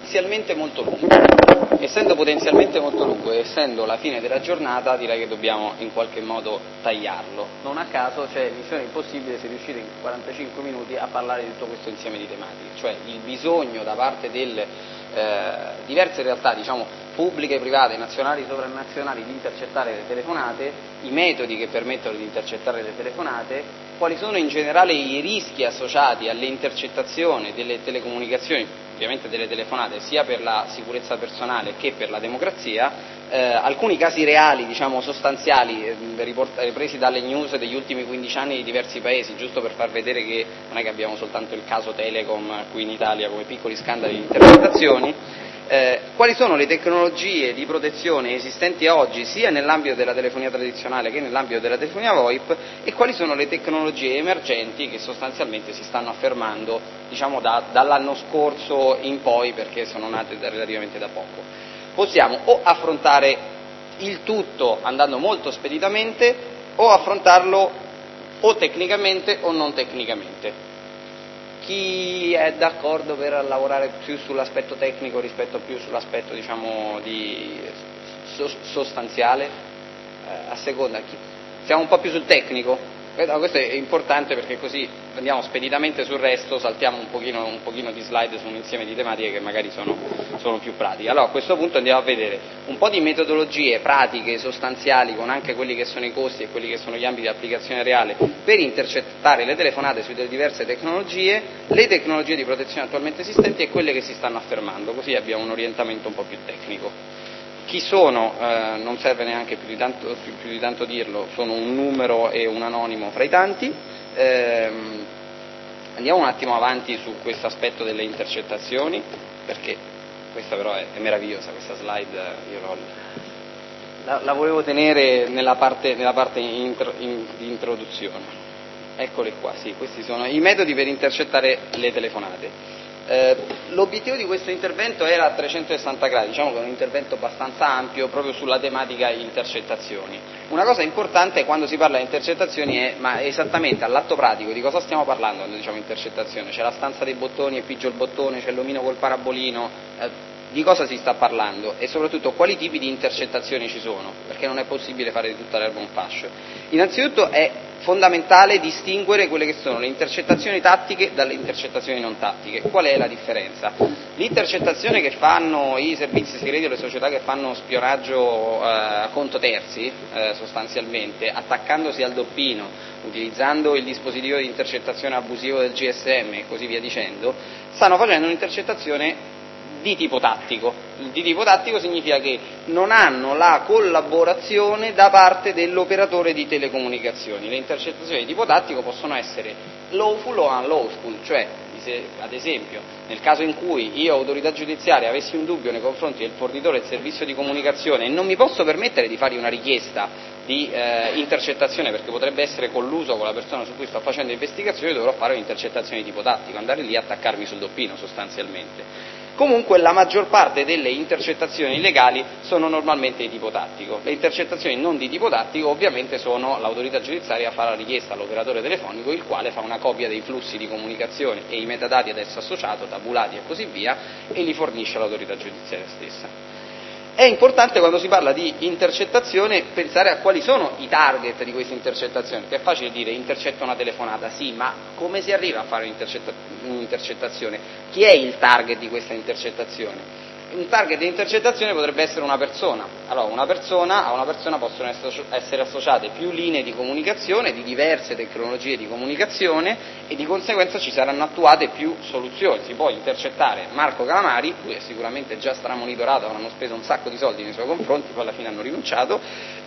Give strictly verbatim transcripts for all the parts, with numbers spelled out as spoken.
potenzialmente molto lungo. Essendo potenzialmente molto lungo e essendo la fine della giornata, direi che dobbiamo in qualche modo tagliarlo. Non a caso c'è Missione Impossibile se riuscite in quarantacinque minuti a parlare di tutto questo insieme di tematiche, cioè il bisogno da parte delle eh, diverse realtà, diciamo, pubbliche, private, nazionali, sovranazionali, di intercettare le telefonate, i metodi che permettono di intercettare le telefonate, quali sono in generale i rischi associati alle intercettazioni delle telecomunicazioni, ovviamente delle telefonate, sia per la sicurezza personale che per la democrazia, eh, alcuni casi reali, diciamo sostanziali, eh, riportati, presi dalle news degli ultimi quindici anni di diversi paesi, giusto per far vedere che non è che abbiamo soltanto il caso Telecom qui in Italia come piccoli scandali di intercettazioni. Eh, quali sono le tecnologie di protezione esistenti oggi sia nell'ambito della telefonia tradizionale che nell'ambito della telefonia VoIP e quali sono le tecnologie emergenti che sostanzialmente si stanno affermando, diciamo, da, dall'anno scorso in poi, perché sono nate da, relativamente da poco. Possiamo o affrontare il tutto andando molto speditamente o affrontarlo o tecnicamente o non tecnicamente. Chi è d'accordo per lavorare più sull'aspetto tecnico rispetto più sull'aspetto, diciamo, di sostanziale? Eh, a seconda, chi? Siamo un po' più sul tecnico? Eh, no, questo è importante perché così andiamo speditamente sul resto, saltiamo un pochino, un pochino di slide su un insieme di tematiche che magari sono, sono più pratiche. Allora a questo punto andiamo a vedere un po' di metodologie pratiche, sostanziali, con anche quelli che sono i costi e quelli che sono gli ambiti di applicazione reale per intercettare le telefonate su delle diverse tecnologie, le tecnologie di protezione attualmente esistenti e quelle che si stanno affermando, così abbiamo un orientamento un po' più tecnico. Chi sono, eh, non serve neanche più di, tanto, più, più di tanto dirlo, sono un numero e un anonimo fra i tanti. Eh, andiamo un attimo avanti su questo aspetto delle intercettazioni, perché questa però è, è meravigliosa, questa slide, io l'ho, la, la volevo tenere nella parte, nella parte intro, in, di introduzione. Eccoli qua, sì, questi sono i metodi per intercettare le telefonate. Eh, l'obiettivo di questo intervento era a trecentosessanta gradi, diciamo che è un intervento abbastanza ampio proprio sulla tematica intercettazioni. Una cosa importante quando si parla di intercettazioni è, ma esattamente all'atto pratico, di cosa stiamo parlando quando diciamo intercettazione? C'è la stanza dei bottoni e pigio il bottone, c'è l'omino col parabolino, eh, di cosa si sta parlando e soprattutto quali tipi di intercettazioni ci sono, perché non è possibile fare di tutta l'erba un fascio. Innanzitutto è fondamentale distinguere quelle che sono le intercettazioni tattiche dalle intercettazioni non tattiche. Qual è la differenza? L'intercettazione che fanno i servizi segreti o le società che fanno spionaggio eh, a conto terzi, eh, sostanzialmente, attaccandosi al doppino, utilizzando il dispositivo di intercettazione abusivo del G S M e così via dicendo, stanno facendo un'intercettazione di tipo tattico. Di tipo tattico significa che non hanno la collaborazione da parte dell'operatore di telecomunicazioni. Le intercettazioni di tipo tattico possono essere lawful o unlawful, cioè ad esempio nel caso in cui io, autorità giudiziaria, avessi un dubbio nei confronti del fornitore del servizio di comunicazione e non mi posso permettere di fargli una richiesta di eh, intercettazione perché potrebbe essere colluso con la persona su cui sto facendo investigazione, dovrò fare un'intercettazione di tipo tattico, andare lì a attaccarmi sul doppino sostanzialmente. Comunque la maggior parte delle intercettazioni illegali sono normalmente di tipo tattico. Le intercettazioni non di tipo tattico ovviamente sono l'autorità giudiziaria a fare la richiesta all'operatore telefonico, il quale fa una copia dei flussi di comunicazione e i metadati ad esso associati, tabulati e così via, e li fornisce all'autorità giudiziaria stessa. È importante quando si parla di intercettazione pensare a quali sono i target di questa intercettazione, perché è facile dire intercetta una telefonata, sì, ma come si arriva a fare un'intercetta- un'intercettazione? Chi è il target di questa intercettazione? Un target di intercettazione potrebbe essere una persona. Allora, una persona, a una persona possono essere associate più linee di comunicazione, di diverse tecnologie di comunicazione e di conseguenza ci saranno attuate più soluzioni. Si può intercettare Marco Calamari, lui è sicuramente già stramonitorato, avranno speso un sacco di soldi nei suoi confronti, poi alla fine hanno rinunciato,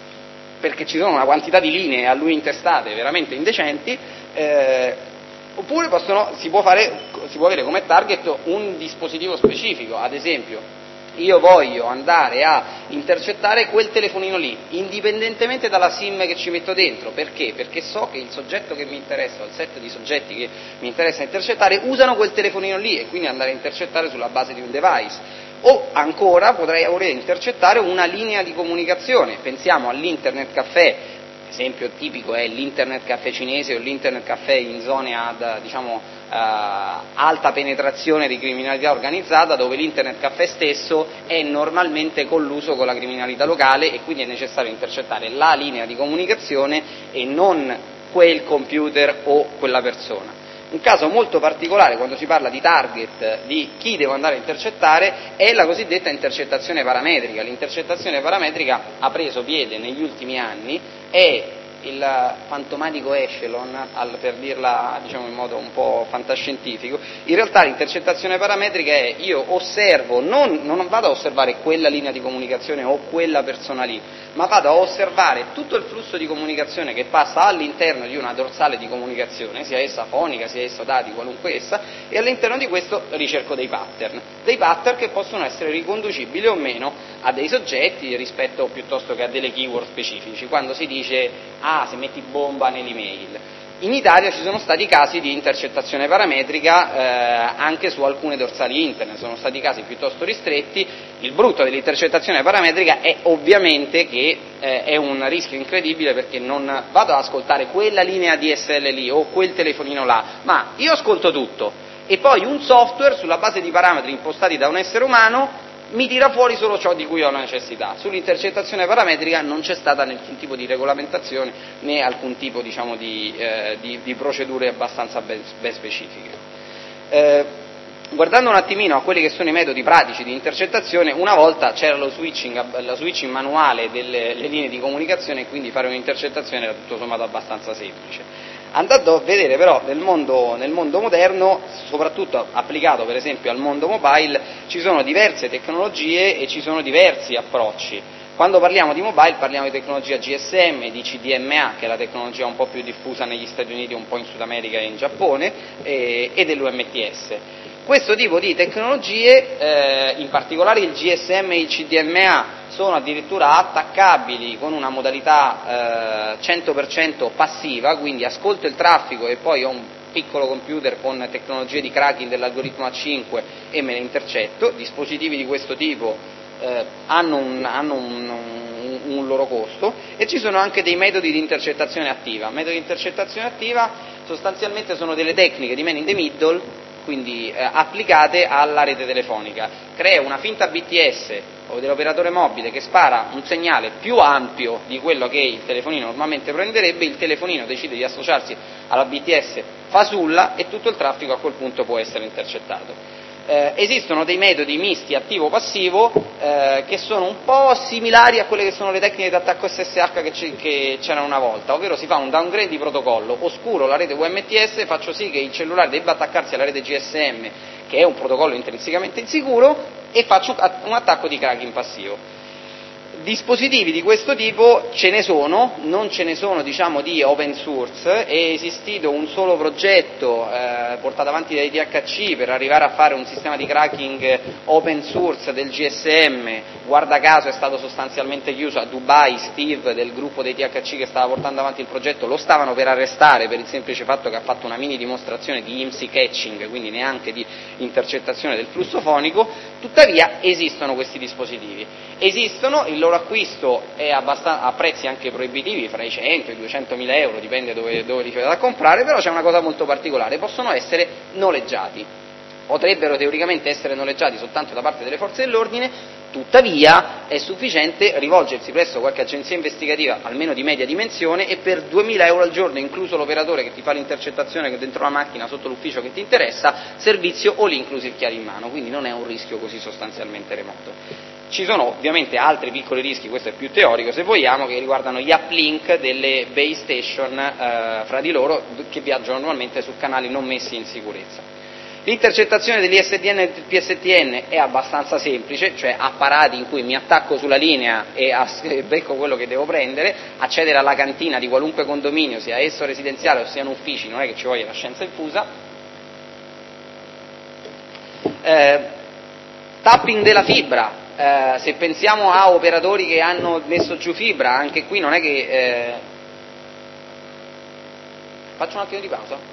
perché ci sono una quantità di linee a lui intestate veramente indecenti, eh, oppure possono, si, può fare, si può avere come target un dispositivo specifico, ad esempio io voglio andare a intercettare quel telefonino lì, indipendentemente dalla SIM che ci metto dentro. Perché? Perché so che il soggetto che mi interessa, o il set di soggetti che mi interessa intercettare, usano quel telefonino lì e quindi andare a intercettare sulla base di un device. O ancora potrei voler intercettare una linea di comunicazione, pensiamo all'internet caffè. esempio tipico è l'internet caffè cinese o l'internet caffè in zone ad diciamo, eh, alta penetrazione di criminalità organizzata, dove l'internet caffè stesso è normalmente colluso con la criminalità locale e quindi è necessario intercettare la linea di comunicazione e non quel computer o quella persona. Un caso molto particolare quando si parla di target, di chi devo andare a intercettare, è la cosiddetta intercettazione parametrica. L'intercettazione parametrica ha preso piede negli ultimi anni, è il fantomatico echelon, al, per dirla diciamo, in modo un po' fantascientifico. In realtà l'intercettazione parametrica è: io osservo, non, non vado a osservare quella linea di comunicazione o quella persona lì, ma vado a osservare tutto il flusso di comunicazione che passa all'interno di una dorsale di comunicazione, sia essa fonica, sia essa dati, qualunque essa, e all'interno di questo ricerco dei pattern, dei pattern che possono essere riconducibili o meno a dei soggetti rispetto piuttosto che a delle keyword specifici. Quando si dice ah, se metti bomba nell'email. In Italia ci sono stati casi di intercettazione parametrica eh, anche su alcune dorsali internet, sono stati casi piuttosto ristretti. Il brutto dell'intercettazione parametrica è ovviamente che eh, è un rischio incredibile, perché non vado ad ascoltare quella linea D S L lì o quel telefonino là, ma io ascolto tutto e poi un software sulla base di parametri impostati da un essere umano mi tira fuori solo ciò di cui ho necessità. Sull'intercettazione parametrica non c'è stata nessun tipo di regolamentazione né alcun tipo diciamo, di, eh, di, di procedure abbastanza ben, ben specifiche. Eh, guardando un attimino a quelli che sono i metodi pratici di intercettazione, una volta c'era lo switching, lo switching manuale delle linee di comunicazione e quindi fare un'intercettazione era tutto sommato abbastanza semplice. Andando a vedere però nel mondo, nel mondo moderno, soprattutto applicato per esempio al mondo mobile, ci sono diverse tecnologie e ci sono diversi approcci. Quando parliamo di mobile parliamo di tecnologia G S M, di C D M A, che è la tecnologia un po' più diffusa negli Stati Uniti, un po' in Sud America e in Giappone, e, e dell'U M T S. Questo tipo di tecnologie, eh, in particolare il G S M e il C D M A, sono addirittura attaccabili con una modalità eh, cento per cento passiva, quindi ascolto il traffico e poi ho un piccolo computer con tecnologie di cracking dell'algoritmo A cinque e me ne intercetto. Dispositivi di questo tipo eh, hanno, un, hanno un, un, un loro costo, e ci sono anche dei metodi di intercettazione attiva. Metodi di intercettazione attiva sostanzialmente sono delle tecniche di man in the middle, quindi eh, applicate alla rete telefonica. Crea una finta B T S o dell'operatore mobile che spara un segnale più ampio di quello che il telefonino normalmente prenderebbe, il telefonino decide di associarsi alla B T S fasulla e tutto il traffico a quel punto può essere intercettato. Eh, esistono dei metodi misti attivo-passivo eh, che sono un po' similari a quelle che sono le tecniche di attacco S S H che, c- che c'erano una volta, ovvero si fa un downgrade di protocollo, oscuro la rete U M T S, faccio sì che il cellulare debba attaccarsi alla rete G S M, che è un protocollo intrinsecamente insicuro, e faccio un attacco di cracking passivo. Dispositivi di questo tipo ce ne sono, non ce ne sono diciamo di open source, è esistito un solo progetto eh, portato avanti dai T H C per arrivare a fare un sistema di cracking open source del G S M, guarda caso è stato sostanzialmente chiuso a Dubai. Steve del gruppo dei T H C che stava portando avanti il progetto lo stavano per arrestare per il semplice fatto che ha fatto una mini dimostrazione di I M S I catching, quindi neanche di intercettazione del flusso fonico. Tuttavia esistono questi dispositivi, esistono, il loro acquisto è a prezzi anche proibitivi, fra i cento e i duecentomila euro, dipende dove, dove li fate a comprare, però c'è una cosa molto particolare: possono essere noleggiati, potrebbero teoricamente essere noleggiati soltanto da parte delle forze dell'ordine. Tuttavia è sufficiente rivolgersi presso qualche agenzia investigativa, almeno di media dimensione, e per duemila euro al giorno, incluso l'operatore che ti fa l'intercettazione dentro la macchina sotto l'ufficio che ti interessa, servizio o lì inclusi il chiaro in mano, quindi non è un rischio così sostanzialmente remoto. Ci sono ovviamente altri piccoli rischi, questo è più teorico se vogliamo, che riguardano gli uplink delle base station eh, fra di loro, che viaggiano normalmente su canali non messi in sicurezza. L'intercettazione degli S D N e del P S T N è abbastanza semplice, cioè apparati in cui mi attacco sulla linea e becco quello che devo prendere. Accedere alla cantina di qualunque condominio, sia esso residenziale o siano uffici, non è che ci voglia la scienza infusa. Eh, tapping della fibra, eh, se pensiamo a operatori che hanno messo giù fibra, anche qui non è che... Eh... Faccio un attimo di pausa?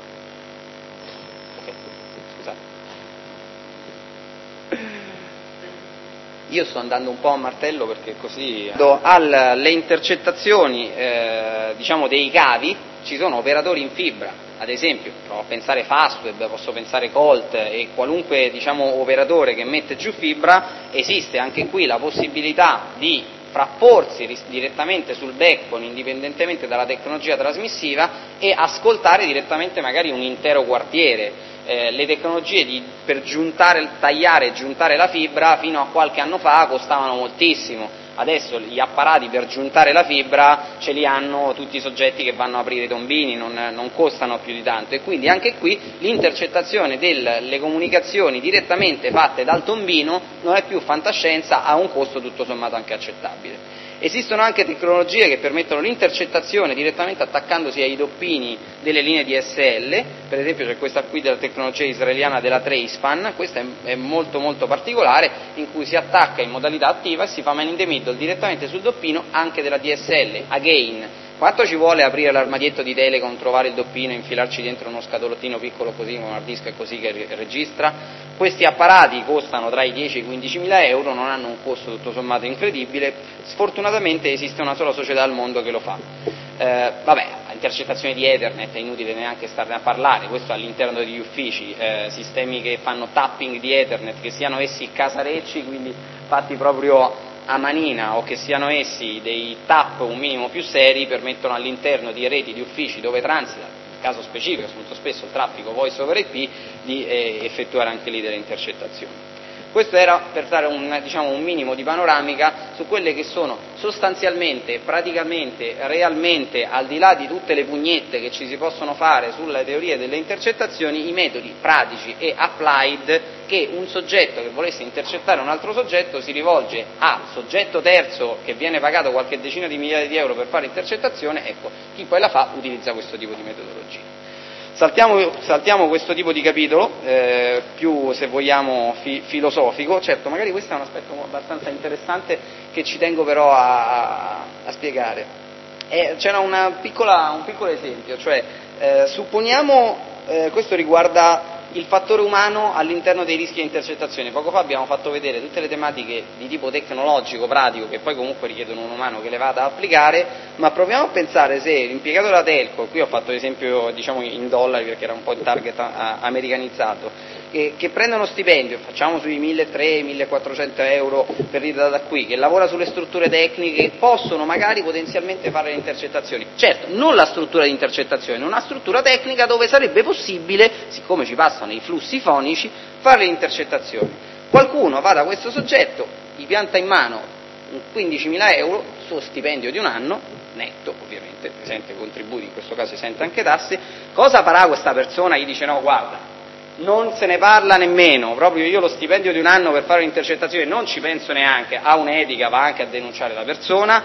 Io sto andando un po' a martello perché così alle intercettazioni eh, diciamo dei cavi ci sono operatori in fibra, ad esempio provo a pensare Fastweb, posso pensare Colt e qualunque diciamo operatore che mette giù fibra, esiste anche qui la possibilità di frapporsi direttamente sul backbone indipendentemente dalla tecnologia trasmissiva e ascoltare direttamente magari un intero quartiere. Eh, le tecnologie di, per giuntare, tagliare e giuntare la fibra fino a qualche anno fa costavano moltissimo, adesso gli apparati per giuntare la fibra ce li hanno tutti i soggetti che vanno a aprire i tombini, non, non costano più di tanto e quindi anche qui l'intercettazione delle comunicazioni direttamente fatte dal tombino non è più fantascienza, ha un costo tutto sommato anche accettabile. Esistono anche tecnologie che permettono l'intercettazione direttamente attaccandosi ai doppini delle linee D S L, per esempio c'è questa qui della tecnologia israeliana della Tracepan, questa è, è molto molto particolare, in cui si attacca in modalità attiva e si fa man in the middle direttamente sul doppino anche della D S L. Again, quanto ci vuole aprire l'armadietto di Telecom, trovare il doppino, infilarci dentro uno scatolottino piccolo così con un hard disk e così che registra? Questi apparati costano tra i dieci e i quindicimila euro, non hanno un costo tutto sommato incredibile, sfortunatamente esiste una sola società al mondo che lo fa. Eh, vabbè, intercettazioni di Ethernet è inutile neanche starne a parlare, questo all'interno degli uffici, eh, sistemi che fanno tapping di Ethernet, che siano essi casarecci, quindi fatti proprio a manina o che siano essi dei tap un minimo più seri, permettono all'interno di reti di uffici dove transita, nel caso specifico molto spesso il traffico voice over I P, di eh, effettuare anche lì delle intercettazioni. Questo era per dare un, diciamo, un minimo di panoramica su quelle che sono sostanzialmente, praticamente, realmente, al di là di tutte le pugnette che ci si possono fare sulle teorie delle intercettazioni, i metodi pratici e applied che un soggetto che volesse intercettare un altro soggetto si rivolge a soggetto terzo che viene pagato qualche decina di migliaia di euro per fare intercettazione, ecco, chi poi la fa utilizza questo tipo di metodologia. Saltiamo, saltiamo questo tipo di capitolo, eh, più se vogliamo fi, filosofico, certo magari questo è un aspetto abbastanza interessante che ci tengo però a, a spiegare. Eh, c'era una piccola, un piccolo esempio, cioè eh, supponiamo, eh, questo riguarda il fattore umano all'interno dei rischi di intercettazione. Poco fa abbiamo fatto vedere tutte le tematiche di tipo tecnologico, pratico, che poi comunque richiedono un umano che le vada a applicare, ma proviamo a pensare se l'impiegato della telco, qui ho fatto l'esempio diciamo in dollari perché era un po' il target a, a, americanizzato, che, che prende uno stipendio, facciamo sui milletrecento millequattrocento euro per dire da qui, che lavora sulle strutture tecniche, possono magari potenzialmente fare le intercettazioni. Certo, non la struttura di intercettazione, una struttura tecnica dove sarebbe possibile, siccome ci passano i flussi fonici, fare le intercettazioni. Qualcuno va da questo soggetto, gli pianta in mano quindicimila euro, suo stipendio di un anno, netto ovviamente, esente contributi, in questo caso esente anche tasse, cosa farà questa persona? Gli dice no, guarda, non se ne parla nemmeno, proprio io lo stipendio di un anno per fare un'intercettazione non ci penso neanche, ha un'etica, va anche a denunciare la persona,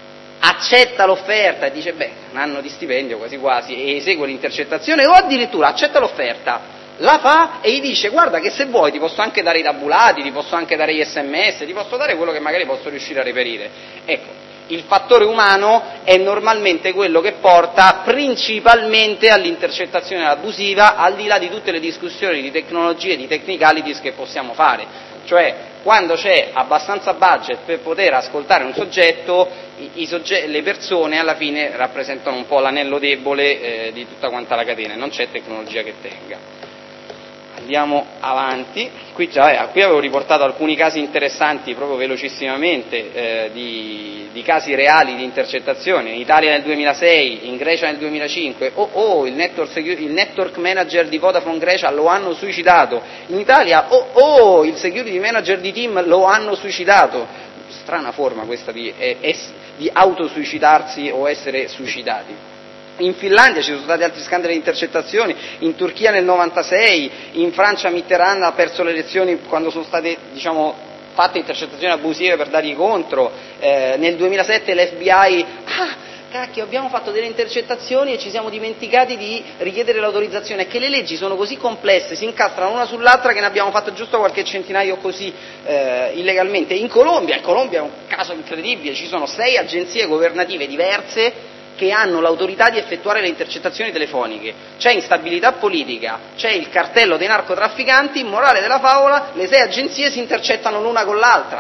accetta l'offerta e dice beh, un anno di stipendio quasi quasi e esegue l'intercettazione, o addirittura accetta l'offerta, la fa e gli dice guarda che se vuoi ti posso anche dare i tabulati, ti posso anche dare gli sms, ti posso dare quello che magari posso riuscire a reperire. Ecco, il fattore umano è normalmente quello che porta principalmente all'intercettazione abusiva, al di là di tutte le discussioni di tecnologie, di technicalities che possiamo fare. Cioè, quando c'è abbastanza budget per poter ascoltare un soggetto, i, i sogge- le persone alla fine rappresentano un po' l'anello debole eh, di tutta quanta la catena, e non c'è tecnologia che tenga. Andiamo avanti, qui, già, eh, qui avevo riportato alcuni casi interessanti proprio velocissimamente eh, di, di casi reali di intercettazione, in Italia nel duemilasei, in Grecia nel duemilacinque, oh oh, il network, il network manager di Vodafone Grecia lo hanno suicidato, in Italia oh oh, il security manager di Team lo hanno suicidato, strana forma questa di, eh, es, di autosuicidarsi o essere suicidati. In Finlandia ci sono stati altri scandali di intercettazioni, in Turchia nel novantasei, in Francia Mitterrand ha perso le elezioni quando sono state, diciamo, fatte intercettazioni abusive per dargli contro, eh, nel duemilasette l'F B I, ah, cacchio, abbiamo fatto delle intercettazioni e ci siamo dimenticati di richiedere l'autorizzazione, è che le leggi sono così complesse, si incastrano una sull'altra che ne abbiamo fatto giusto qualche centinaio così eh, illegalmente. In Colombia, in Colombia è un caso incredibile, ci sono sei agenzie governative diverse che hanno l'autorità di effettuare le intercettazioni telefoniche, c'è instabilità politica, c'è il cartello dei narcotrafficanti, morale della favola, le sei agenzie si intercettano l'una con l'altra.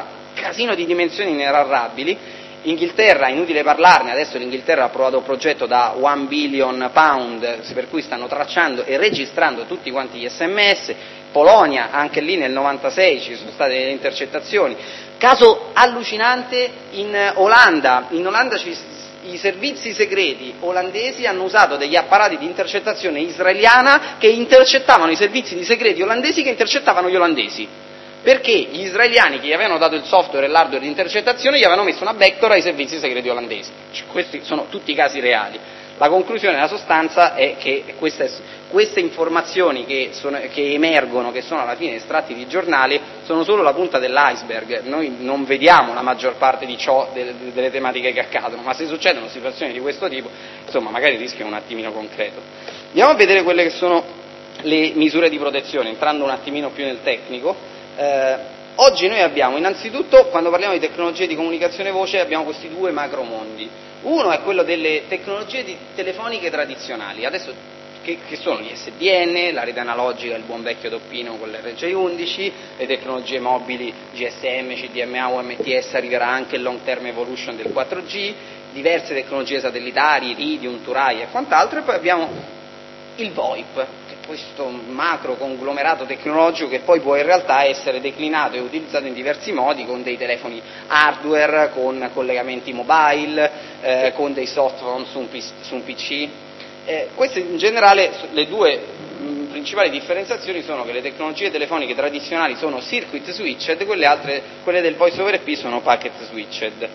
casino di dimensioni inenarrabili. Inghilterra, inutile parlarne, adesso l'Inghilterra ha approvato un progetto da one billion pound, per cui stanno tracciando e registrando tutti quanti gli sms. Polonia, anche lì nel novantasei ci sono state delle intercettazioni. Caso allucinante in Olanda, in Olanda ci, i servizi segreti olandesi hanno usato degli apparati di intercettazione israeliana che intercettavano i servizi di segreti olandesi che intercettavano gli olandesi. Perché gli israeliani che gli avevano dato il software e l'hardware di intercettazione gli avevano messo una backdoor ai servizi segreti olandesi. Cioè, questi sono tutti casi reali. La conclusione, la sostanza è che queste, queste informazioni che, sono, che emergono, che sono alla fine estratti di giornali, sono solo la punta dell'iceberg. Noi non vediamo la maggior parte di ciò, delle, delle tematiche che accadono, ma se succedono situazioni di questo tipo, insomma, magari il rischio è un attimino concreto. Andiamo a vedere quelle che sono le misure di protezione, entrando un attimino più nel tecnico. Eh, oggi noi abbiamo innanzitutto, quando parliamo di tecnologie di comunicazione voce, abbiamo questi due macromondi. Uno è quello delle tecnologie di telefoniche tradizionali, adesso che, che sono gli S D N, la rete analogica, il buon vecchio doppino con l'R J undici, le tecnologie mobili G S M, C D M A, U M T S, arriverà anche il long term evolution del quattro G, diverse tecnologie satellitari, Iridium, Turai e quant'altro, e poi abbiamo il VoIP, questo macro conglomerato tecnologico che poi può in realtà essere declinato e utilizzato in diversi modi, con dei telefoni hardware, con collegamenti mobile, eh, con dei softphone su un, su un P C. Eh, queste in generale, le due mh, principali differenziazioni sono che le tecnologie telefoniche tradizionali sono circuit switched, quelle altre, quelle del voice over I P sono packet switched.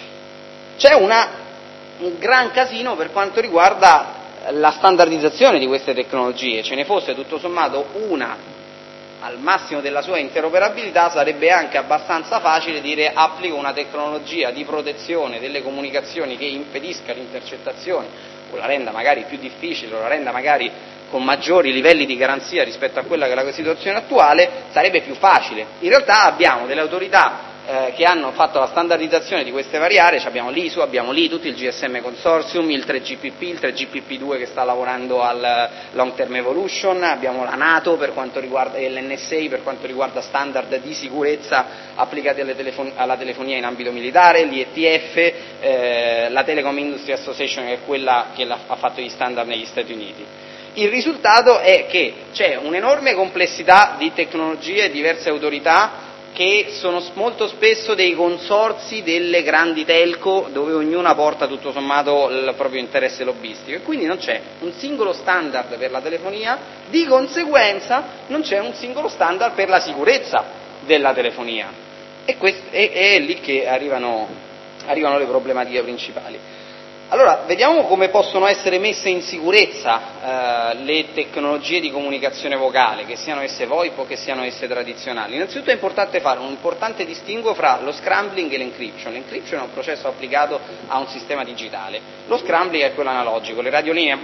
C'è una, un gran casino per quanto riguarda la standardizzazione di queste tecnologie. Ce ne fosse tutto sommato una al massimo della sua interoperabilità, sarebbe anche abbastanza facile dire applico una tecnologia di protezione delle comunicazioni che impedisca l'intercettazione, o la renda magari più difficile, o la renda magari con maggiori livelli di garanzia rispetto a quella che è la situazione attuale, sarebbe più facile. In realtà abbiamo delle autorità Eh, che hanno fatto la standardizzazione di queste varie aree, cioè abbiamo l'I S U, abbiamo l'I T U T, il G S M Consortium, il tre G P P, il tre G P P due che sta lavorando al Long Term Evolution, abbiamo la NATO per quanto riguarda, e l'N S A per quanto riguarda standard di sicurezza applicati alle telefon- alla telefonia in ambito militare, l'I E T F, eh, la Telecom Industry Association che è quella che ha fatto gli standard negli Stati Uniti. Il risultato è che c'è un'enorme complessità di tecnologie e diverse autorità che sono molto spesso dei consorzi delle grandi telco dove ognuna porta tutto sommato il proprio interesse lobbistico, e quindi non c'è un singolo standard per la telefonia, di conseguenza non c'è un singolo standard per la sicurezza della telefonia, e quest- è, è lì che arrivano, arrivano le problematiche principali. Allora, vediamo come possono essere messe in sicurezza eh, le tecnologie di comunicazione vocale, che siano esse VoIP o che siano esse tradizionali. Innanzitutto è importante fare un importante distinguo fra lo scrambling e l'encryption. L'encryption è un processo applicato a un sistema digitale, lo scrambling è quello analogico, le radiolinee,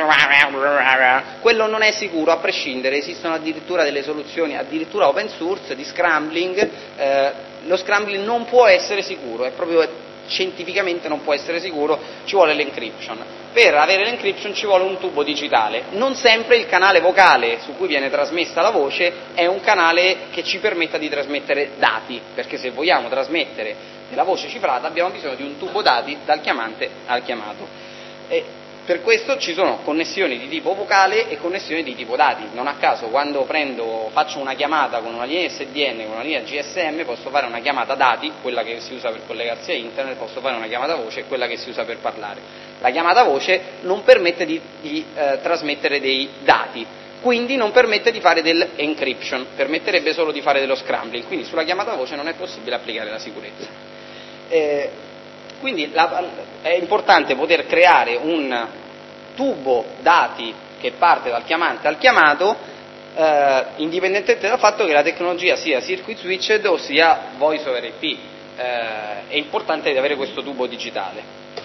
quello non è sicuro a prescindere, esistono addirittura delle soluzioni, addirittura open source, di scrambling, eh, lo scrambling non può essere sicuro, è proprio scientificamente non può essere sicuro, ci vuole l'encryption. Per avere l'encryption ci vuole un tubo digitale, non sempre il canale vocale su cui viene trasmessa la voce è un canale che ci permetta di trasmettere dati, perché se vogliamo trasmettere della voce cifrata abbiamo bisogno di un tubo dati dal chiamante al chiamato, e per questo ci sono connessioni di tipo vocale e connessioni di tipo dati. Non a caso quando prendo, faccio una chiamata con una linea S D N, con una linea G S M, posso fare una chiamata dati, quella che si usa per collegarsi a internet, posso fare una chiamata voce, quella che si usa per parlare. La chiamata voce non permette di, di eh, trasmettere dei dati, quindi non permette di fare dell'encryption, permetterebbe solo di fare dello scrambling, quindi sulla chiamata voce non è possibile applicare la sicurezza. Eh, Quindi la, è importante poter creare un tubo dati che parte dal chiamante al chiamato, eh, indipendentemente dal fatto che la tecnologia sia circuit switched o sia voice over I P. Eh, è importante avere questo tubo digitale.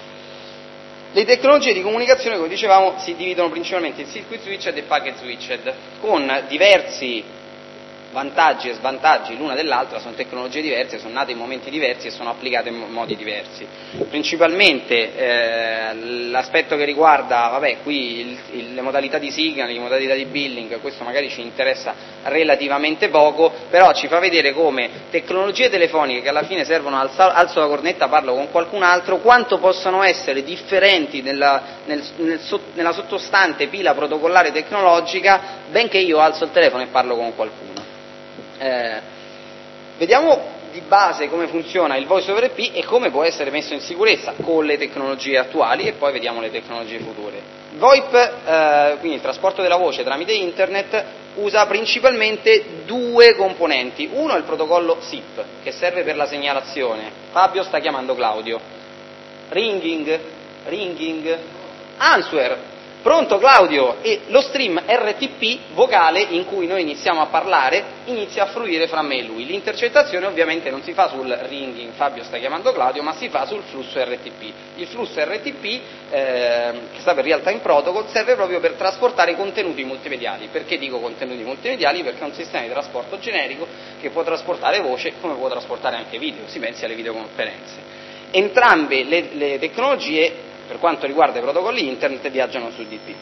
Le tecnologie di comunicazione, come dicevamo, si dividono principalmente in circuit switched e packet switched, con diversi vantaggi e svantaggi l'una dell'altra, sono tecnologie diverse, sono nate in momenti diversi e sono applicate in modi diversi. Principalmente eh, l'aspetto che riguarda, vabbè, qui il, il, le modalità di signal, le modalità di billing, questo magari ci interessa relativamente poco, però ci fa vedere come tecnologie telefoniche che alla fine servono al alzo la cornetta, parlo con qualcun altro, quanto possono essere differenti nella, nel, nel, nella sottostante pila protocollare tecnologica, benché io alzo il telefono e parlo con qualcuno. Eh, vediamo di base come funziona il voice over I P e come può essere messo in sicurezza con le tecnologie attuali, e poi vediamo le tecnologie future. VoIP, eh, quindi il trasporto della voce tramite internet, usa principalmente due componenti. Uno è il protocollo S I P, che serve per la segnalazione. Fabio sta chiamando Claudio. Ringing, ringing, answer. Pronto Claudio? E lo stream R T P vocale in cui noi iniziamo a parlare inizia a fruire fra me e lui. L'intercettazione ovviamente non si fa sul ringing, Fabio sta chiamando Claudio, ma si fa sul flusso R T P. Il flusso R T P, eh, che sta per Real Time Protocol, serve proprio per trasportare contenuti multimediali. Perché dico contenuti multimediali? Perché è un sistema di trasporto generico che può trasportare voce come può trasportare anche video, si pensi alle videoconferenze. Entrambe le, le tecnologie, per quanto riguarda i protocolli internet, viaggiano su D P.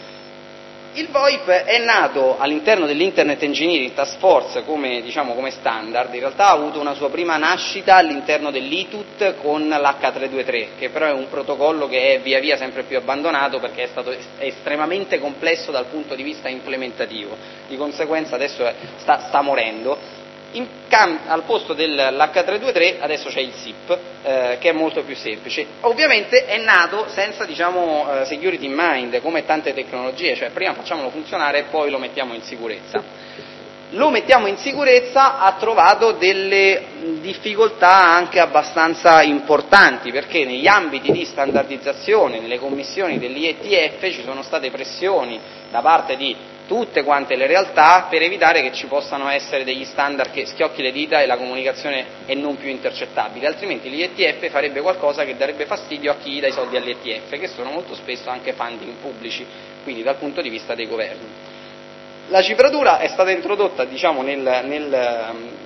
Il VoIP è nato all'interno dell'Internet Engineering Task Force come, diciamo, come standard, in realtà ha avuto una sua prima nascita all'interno dell'I T U T con l'H trecentoventitré, che però è un protocollo che è via via sempre più abbandonato perché è stato estremamente complesso dal punto di vista implementativo, di conseguenza adesso è, sta, sta morendo. In cam- al posto dell'H trecentoventitré adesso c'è il S I P, eh, che è molto più semplice. Ovviamente è nato senza, diciamo, uh, security in mind, come tante tecnologie, cioè prima facciamolo funzionare e poi lo mettiamo in sicurezza. Lo mettiamo in sicurezza ha trovato delle difficoltà anche abbastanza importanti, perché negli ambiti di standardizzazione, nelle commissioni dell'I E T F ci sono state pressioni da parte di tutte quante le realtà per evitare che ci possano essere degli standard che schiocchi le dita e la comunicazione è non più intercettabile, altrimenti l'I E T F farebbe qualcosa che darebbe fastidio a chi dà i soldi all'I E T F, che sono molto spesso anche funding pubblici, quindi dal punto di vista dei governi. La cifratura è stata introdotta, diciamo, nel, nel,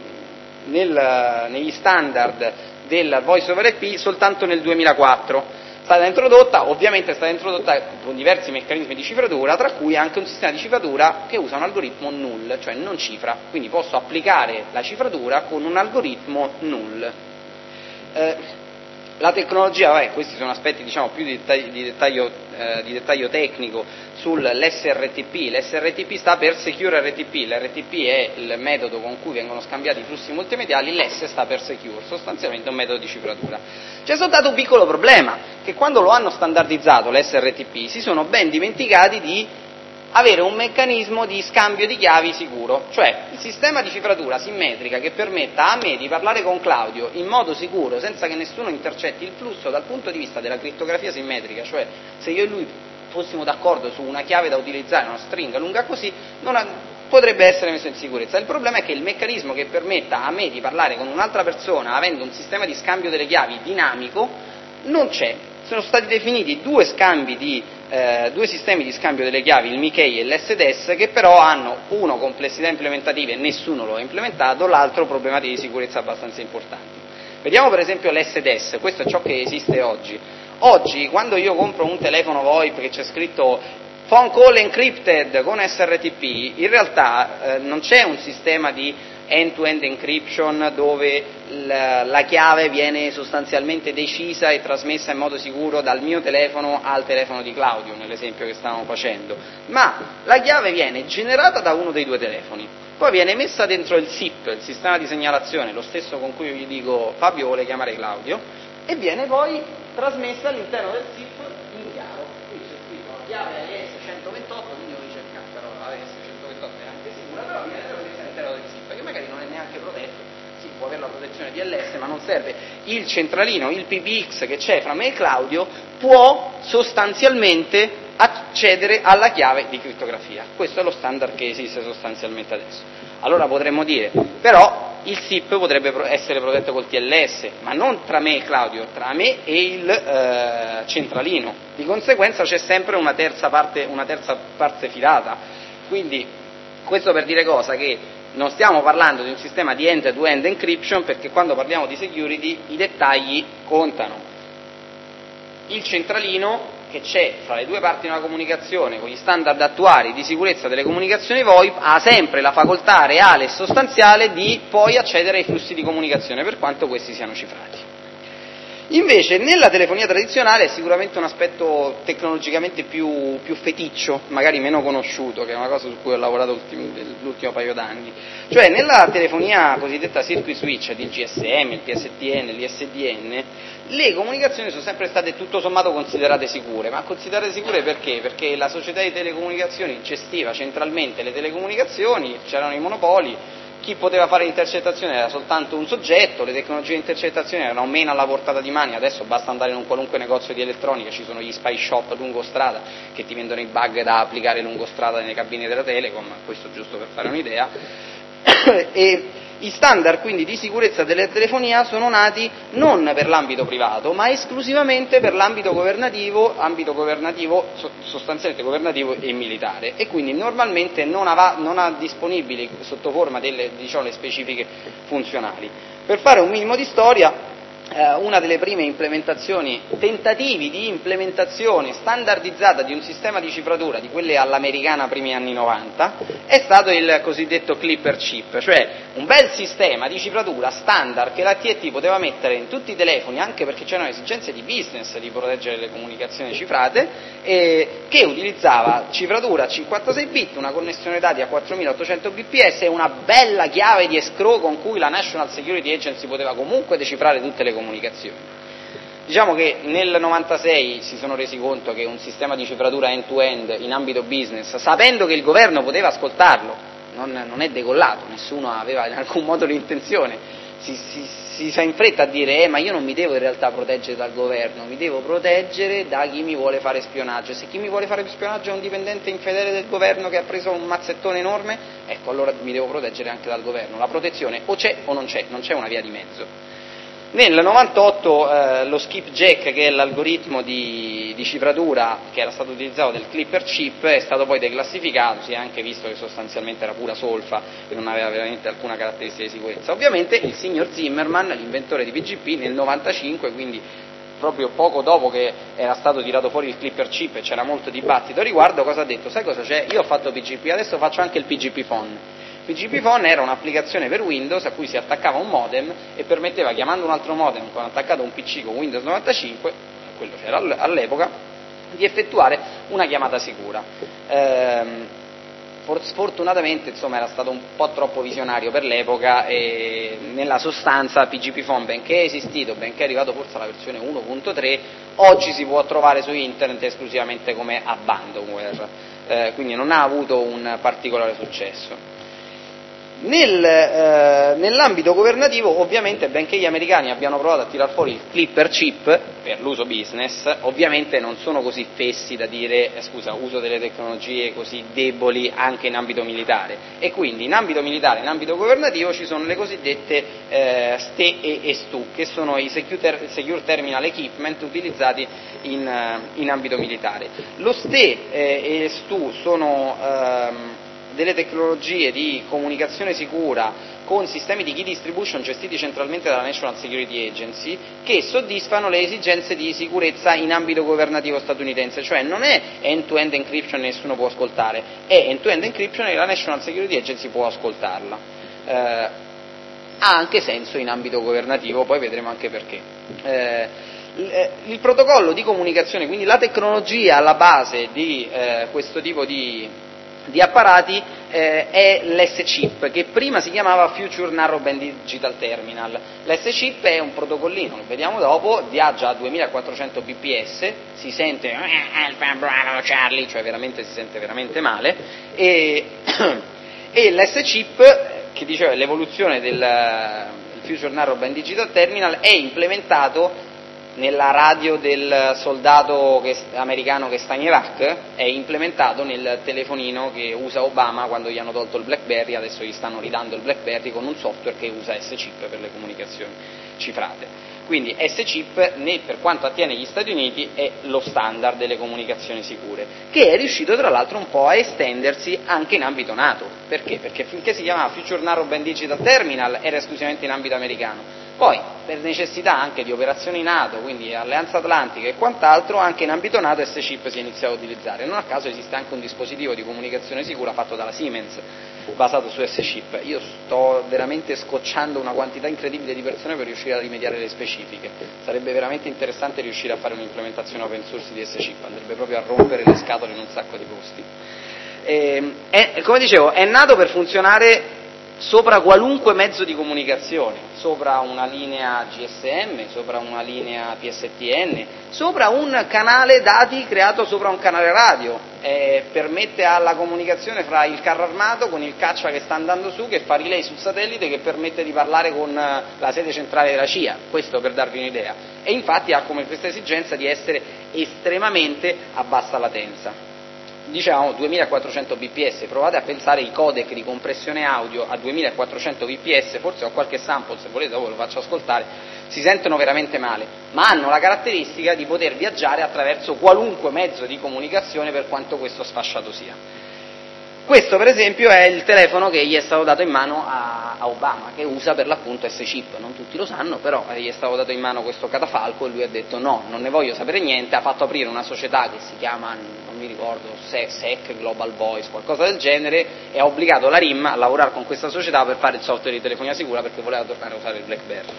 nel, negli standard del Voice over I P soltanto nel duemilaquattro. È stata introdotta, ovviamente è stata introdotta con diversi meccanismi di cifratura, tra cui anche un sistema di cifratura che usa un algoritmo null, cioè non cifra, quindi posso applicare la cifratura con un algoritmo null. Eh, La tecnologia, vabbè, questi sono aspetti, diciamo, più di dettaglio, di dettaglio, eh, di dettaglio tecnico sull'S R T P. L'S R T P sta per Secure R T P, l'R T P è il metodo con cui vengono scambiati i flussi multimediali, l'S sta per Secure, sostanzialmente un metodo di cifratura. C'è soltanto un piccolo problema, che quando lo hanno standardizzato l'S R T P si sono ben dimenticati di avere un meccanismo di scambio di chiavi sicuro, cioè il sistema di cifratura simmetrica che permetta a me di parlare con Claudio in modo sicuro senza che nessuno intercetti il flusso dal punto di vista della crittografia simmetrica, cioè se io e lui fossimo d'accordo su una chiave da utilizzare, una stringa lunga così, non ha, potrebbe essere messo in sicurezza. Il problema è che il meccanismo che permetta a me di parlare con un'altra persona avendo un sistema di scambio delle chiavi dinamico non c'è. Sono stati definiti due scambi di eh, due sistemi di scambio delle chiavi, il M I C E I e l'S D S, che però hanno uno complessità implementative e nessuno lo ha implementato, l'altro problematiche di sicurezza abbastanza importanti. Vediamo per esempio l'S D S, questo è ciò che esiste oggi. Oggi quando io compro un telefono VoIP che c'è scritto phone call encrypted con S R T P, in realtà eh, non c'è un sistema di end-to-end encryption dove la, la chiave viene sostanzialmente decisa e trasmessa in modo sicuro dal mio telefono al telefono di Claudio, nell'esempio che stavamo facendo, ma la chiave viene generata da uno dei due telefoni, poi viene messa dentro il S I P, il sistema di segnalazione, lo stesso con cui io gli dico Fabio vuole chiamare Claudio, e viene poi trasmessa all'interno del S I P in chiaro. Qui c'è scritto la chiave A E S centoventotto, quindi io dice però A E S centoventotto è anche sicura, però viene trasmessa all'interno del S I P, che magari non è neanche protetto, sì, può avere la protezione D L S, ma non serve. Il centralino, il P B X che c'è fra me e Claudio, può sostanzialmente accedere alla chiave di crittografia. Questo è lo standard che esiste sostanzialmente adesso. Allora potremmo dire, però il S I P potrebbe essere protetto col T L S, ma non tra me e Claudio, tra me e il eh, centralino. Di conseguenza c'è sempre una terza parte, una terza parte filata. Quindi questo per dire cosa? Che non stiamo parlando di un sistema di end-to-end encryption, perché quando parliamo di security i dettagli contano. Il centralino che c'è fra le due parti di una comunicazione con gli standard attuali di sicurezza delle comunicazioni VoIP ha sempre la facoltà reale e sostanziale di poi accedere ai flussi di comunicazione, per quanto questi siano cifrati. Invece nella telefonia tradizionale è sicuramente un aspetto tecnologicamente più, più feticcio, magari meno conosciuto, che è una cosa su cui ho lavorato l'ultimo paio d'anni. Cioè nella telefonia cosiddetta circuit switch, il G S M, il P S T N, l'I S D N, le comunicazioni sono sempre state tutto sommato considerate sicure, ma considerate sicure perché? Perché la società di telecomunicazioni gestiva centralmente le telecomunicazioni, c'erano i monopoli, chi poteva fare l'intercettazione era soltanto un soggetto, le tecnologie di intercettazione erano meno alla portata di mani, adesso basta andare in un qualunque negozio di elettronica, ci sono gli spy shop lungo strada che ti vendono i bug da applicare lungo strada nelle cabine della Telecom, questo giusto per fare un'idea. E i standard quindi di sicurezza della telefonia sono nati non per l'ambito privato, ma esclusivamente per l'ambito governativo, ambito governativo sostanzialmente governativo e militare, e quindi normalmente non ha, non ha disponibili sotto forma delle, diciamo, le specifiche funzionali. Per fare un minimo di storia, una delle prime implementazioni, tentativi di implementazione standardizzata di un sistema di cifratura, di quelle all'americana primi anni novanta, è stato il cosiddetto Clipper chip, cioè un bel sistema di cifratura standard che l'A T e T poteva mettere in tutti i telefoni, anche perché c'erano esigenze di business di proteggere le comunicazioni cifrate, e che utilizzava cifratura a cinquantasei bit, una connessione dati a quattromilaottocento bps e una bella chiave di escrow con cui la National Security Agency poteva comunque decifrare tutte le comunicazioni. Diciamo che nel novantasei si sono resi conto che un sistema di cifratura end-to-end in ambito business, sapendo che il governo poteva ascoltarlo, non, non è decollato, nessuno aveva in alcun modo l'intenzione, si, si, si sa in fretta a dire eh, ma io non mi devo in realtà proteggere dal governo, mi devo proteggere da chi mi vuole fare spionaggio, e se chi mi vuole fare spionaggio è un dipendente infedele del governo che ha preso un mazzettone enorme, ecco allora mi devo proteggere anche dal governo. La protezione o c'è o non c'è, non c'è una via di mezzo. Nel novantotto eh, lo skipjack, che è l'algoritmo di, di cifratura che era stato utilizzato del Clipper chip, è stato poi declassificato, si è anche visto che sostanzialmente era pura solfa e non aveva veramente alcuna caratteristica di sicurezza. Ovviamente il signor Zimmerman, l'inventore di P G P, nel novantacinque, quindi proprio poco dopo che era stato tirato fuori il Clipper chip e c'era molto dibattito a riguardo, cosa ha detto? Sai cosa c'è? Io ho fatto P G P, adesso faccio anche il P G P phone. P G P phone era un'applicazione per Windows a cui si attaccava un modem e permetteva, chiamando un altro modem con attaccato un P C con Windows novantacinque, quello c'era all'epoca, di effettuare una chiamata sicura. Ehm, Sfortunatamente insomma era stato un po' troppo visionario per l'epoca e nella sostanza P G P phone, benché è esistito, benché è arrivato forse alla versione uno punto tre, oggi si può trovare su internet esclusivamente come abandonware, eh, quindi non ha avuto un particolare successo. Nel, eh, nell'ambito governativo, ovviamente, benché gli americani abbiano provato a tirar fuori il Clipper chip per l'uso business, ovviamente non sono così fessi da dire, eh, scusa, uso delle tecnologie così deboli anche in ambito militare, e quindi in ambito militare, in ambito governativo ci sono le cosiddette eh, S T E e, e S T U, che sono i Secure, Secure Terminal Equipment utilizzati in, in ambito militare. Lo S T E eh, e S T U sono ehm, delle tecnologie di comunicazione sicura con sistemi di key distribution gestiti centralmente dalla National Security Agency, che soddisfano le esigenze di sicurezza in ambito governativo statunitense, cioè non è end-to-end encryption e nessuno può ascoltare, è end-to-end encryption e la National Security Agency può ascoltarla. Eh, ha anche senso in ambito governativo, poi vedremo anche perché. Eh, il protocollo di comunicazione, quindi la tecnologia alla base di eh, questo tipo di di apparati eh, è l'S chip, che prima si chiamava Future Narrowband Digital Terminal. L'S chip è un protocollino, lo vediamo dopo, viaggia a duemilaquattrocento bps, si sente Alpha Bravo Charlie, cioè veramente si sente veramente male, e, e l'S chip, che diceva l'evoluzione del Future Narrowband Digital Terminal, è implementato nella radio del soldato che, americano che sta in Iraq, è implementato nel telefonino che usa Obama quando gli hanno tolto il BlackBerry, adesso gli stanno ridando il BlackBerry con un software che usa S-chip per le comunicazioni cifrate. Quindi S-chip, per quanto attiene agli Stati Uniti, è lo standard delle comunicazioni sicure, che è riuscito tra l'altro un po' a estendersi anche in ambito NATO. Perché? Perché finché si chiamava Future Narrowband Digital Terminal era esclusivamente in ambito americano. Poi, per necessità anche di operazioni NATO, quindi Alleanza Atlantica e quant'altro, anche in ambito NATO S-chip si è iniziato a utilizzare. Non a caso esiste anche un dispositivo di comunicazione sicura fatto dalla Siemens, basato su S-chip. Io sto veramente scocciando una quantità incredibile di persone per riuscire a rimediare le specifiche. Sarebbe veramente interessante riuscire a fare un'implementazione open source di S-chip, andrebbe proprio a rompere le scatole in un sacco di posti. E, è, come dicevo, è nato per funzionare sopra qualunque mezzo di comunicazione, sopra una linea G S M, sopra una linea P S T N, sopra un canale dati creato sopra un canale radio, eh, permette alla comunicazione fra il carro armato con il caccia che sta andando su, che fa relay sul satellite, che permette di parlare con la sede centrale della C I A, questo per darvi un'idea, e infatti ha come questa esigenza di essere estremamente a bassa latenza. Diciamo duemilaquattrocento bps, provate a pensare i codec di compressione audio a duemilaquattrocento bps, forse ho qualche sample, se volete dopo ve lo faccio ascoltare, si sentono veramente male, ma hanno la caratteristica di poter viaggiare attraverso qualunque mezzo di comunicazione per quanto questo sfasciato sia. Questo per esempio è il telefono che gli è stato dato in mano a, a Obama, che usa per l'appunto S-chip, non tutti lo sanno, però gli è stato dato in mano questo catafalco e lui ha detto no, non ne voglio sapere niente, ha fatto aprire una società che si chiama, non mi ricordo, S E C, Global Voice, qualcosa del genere, e ha obbligato la R I M a lavorare con questa società per fare il software di telefonia sicura perché voleva tornare a usare il BlackBerry.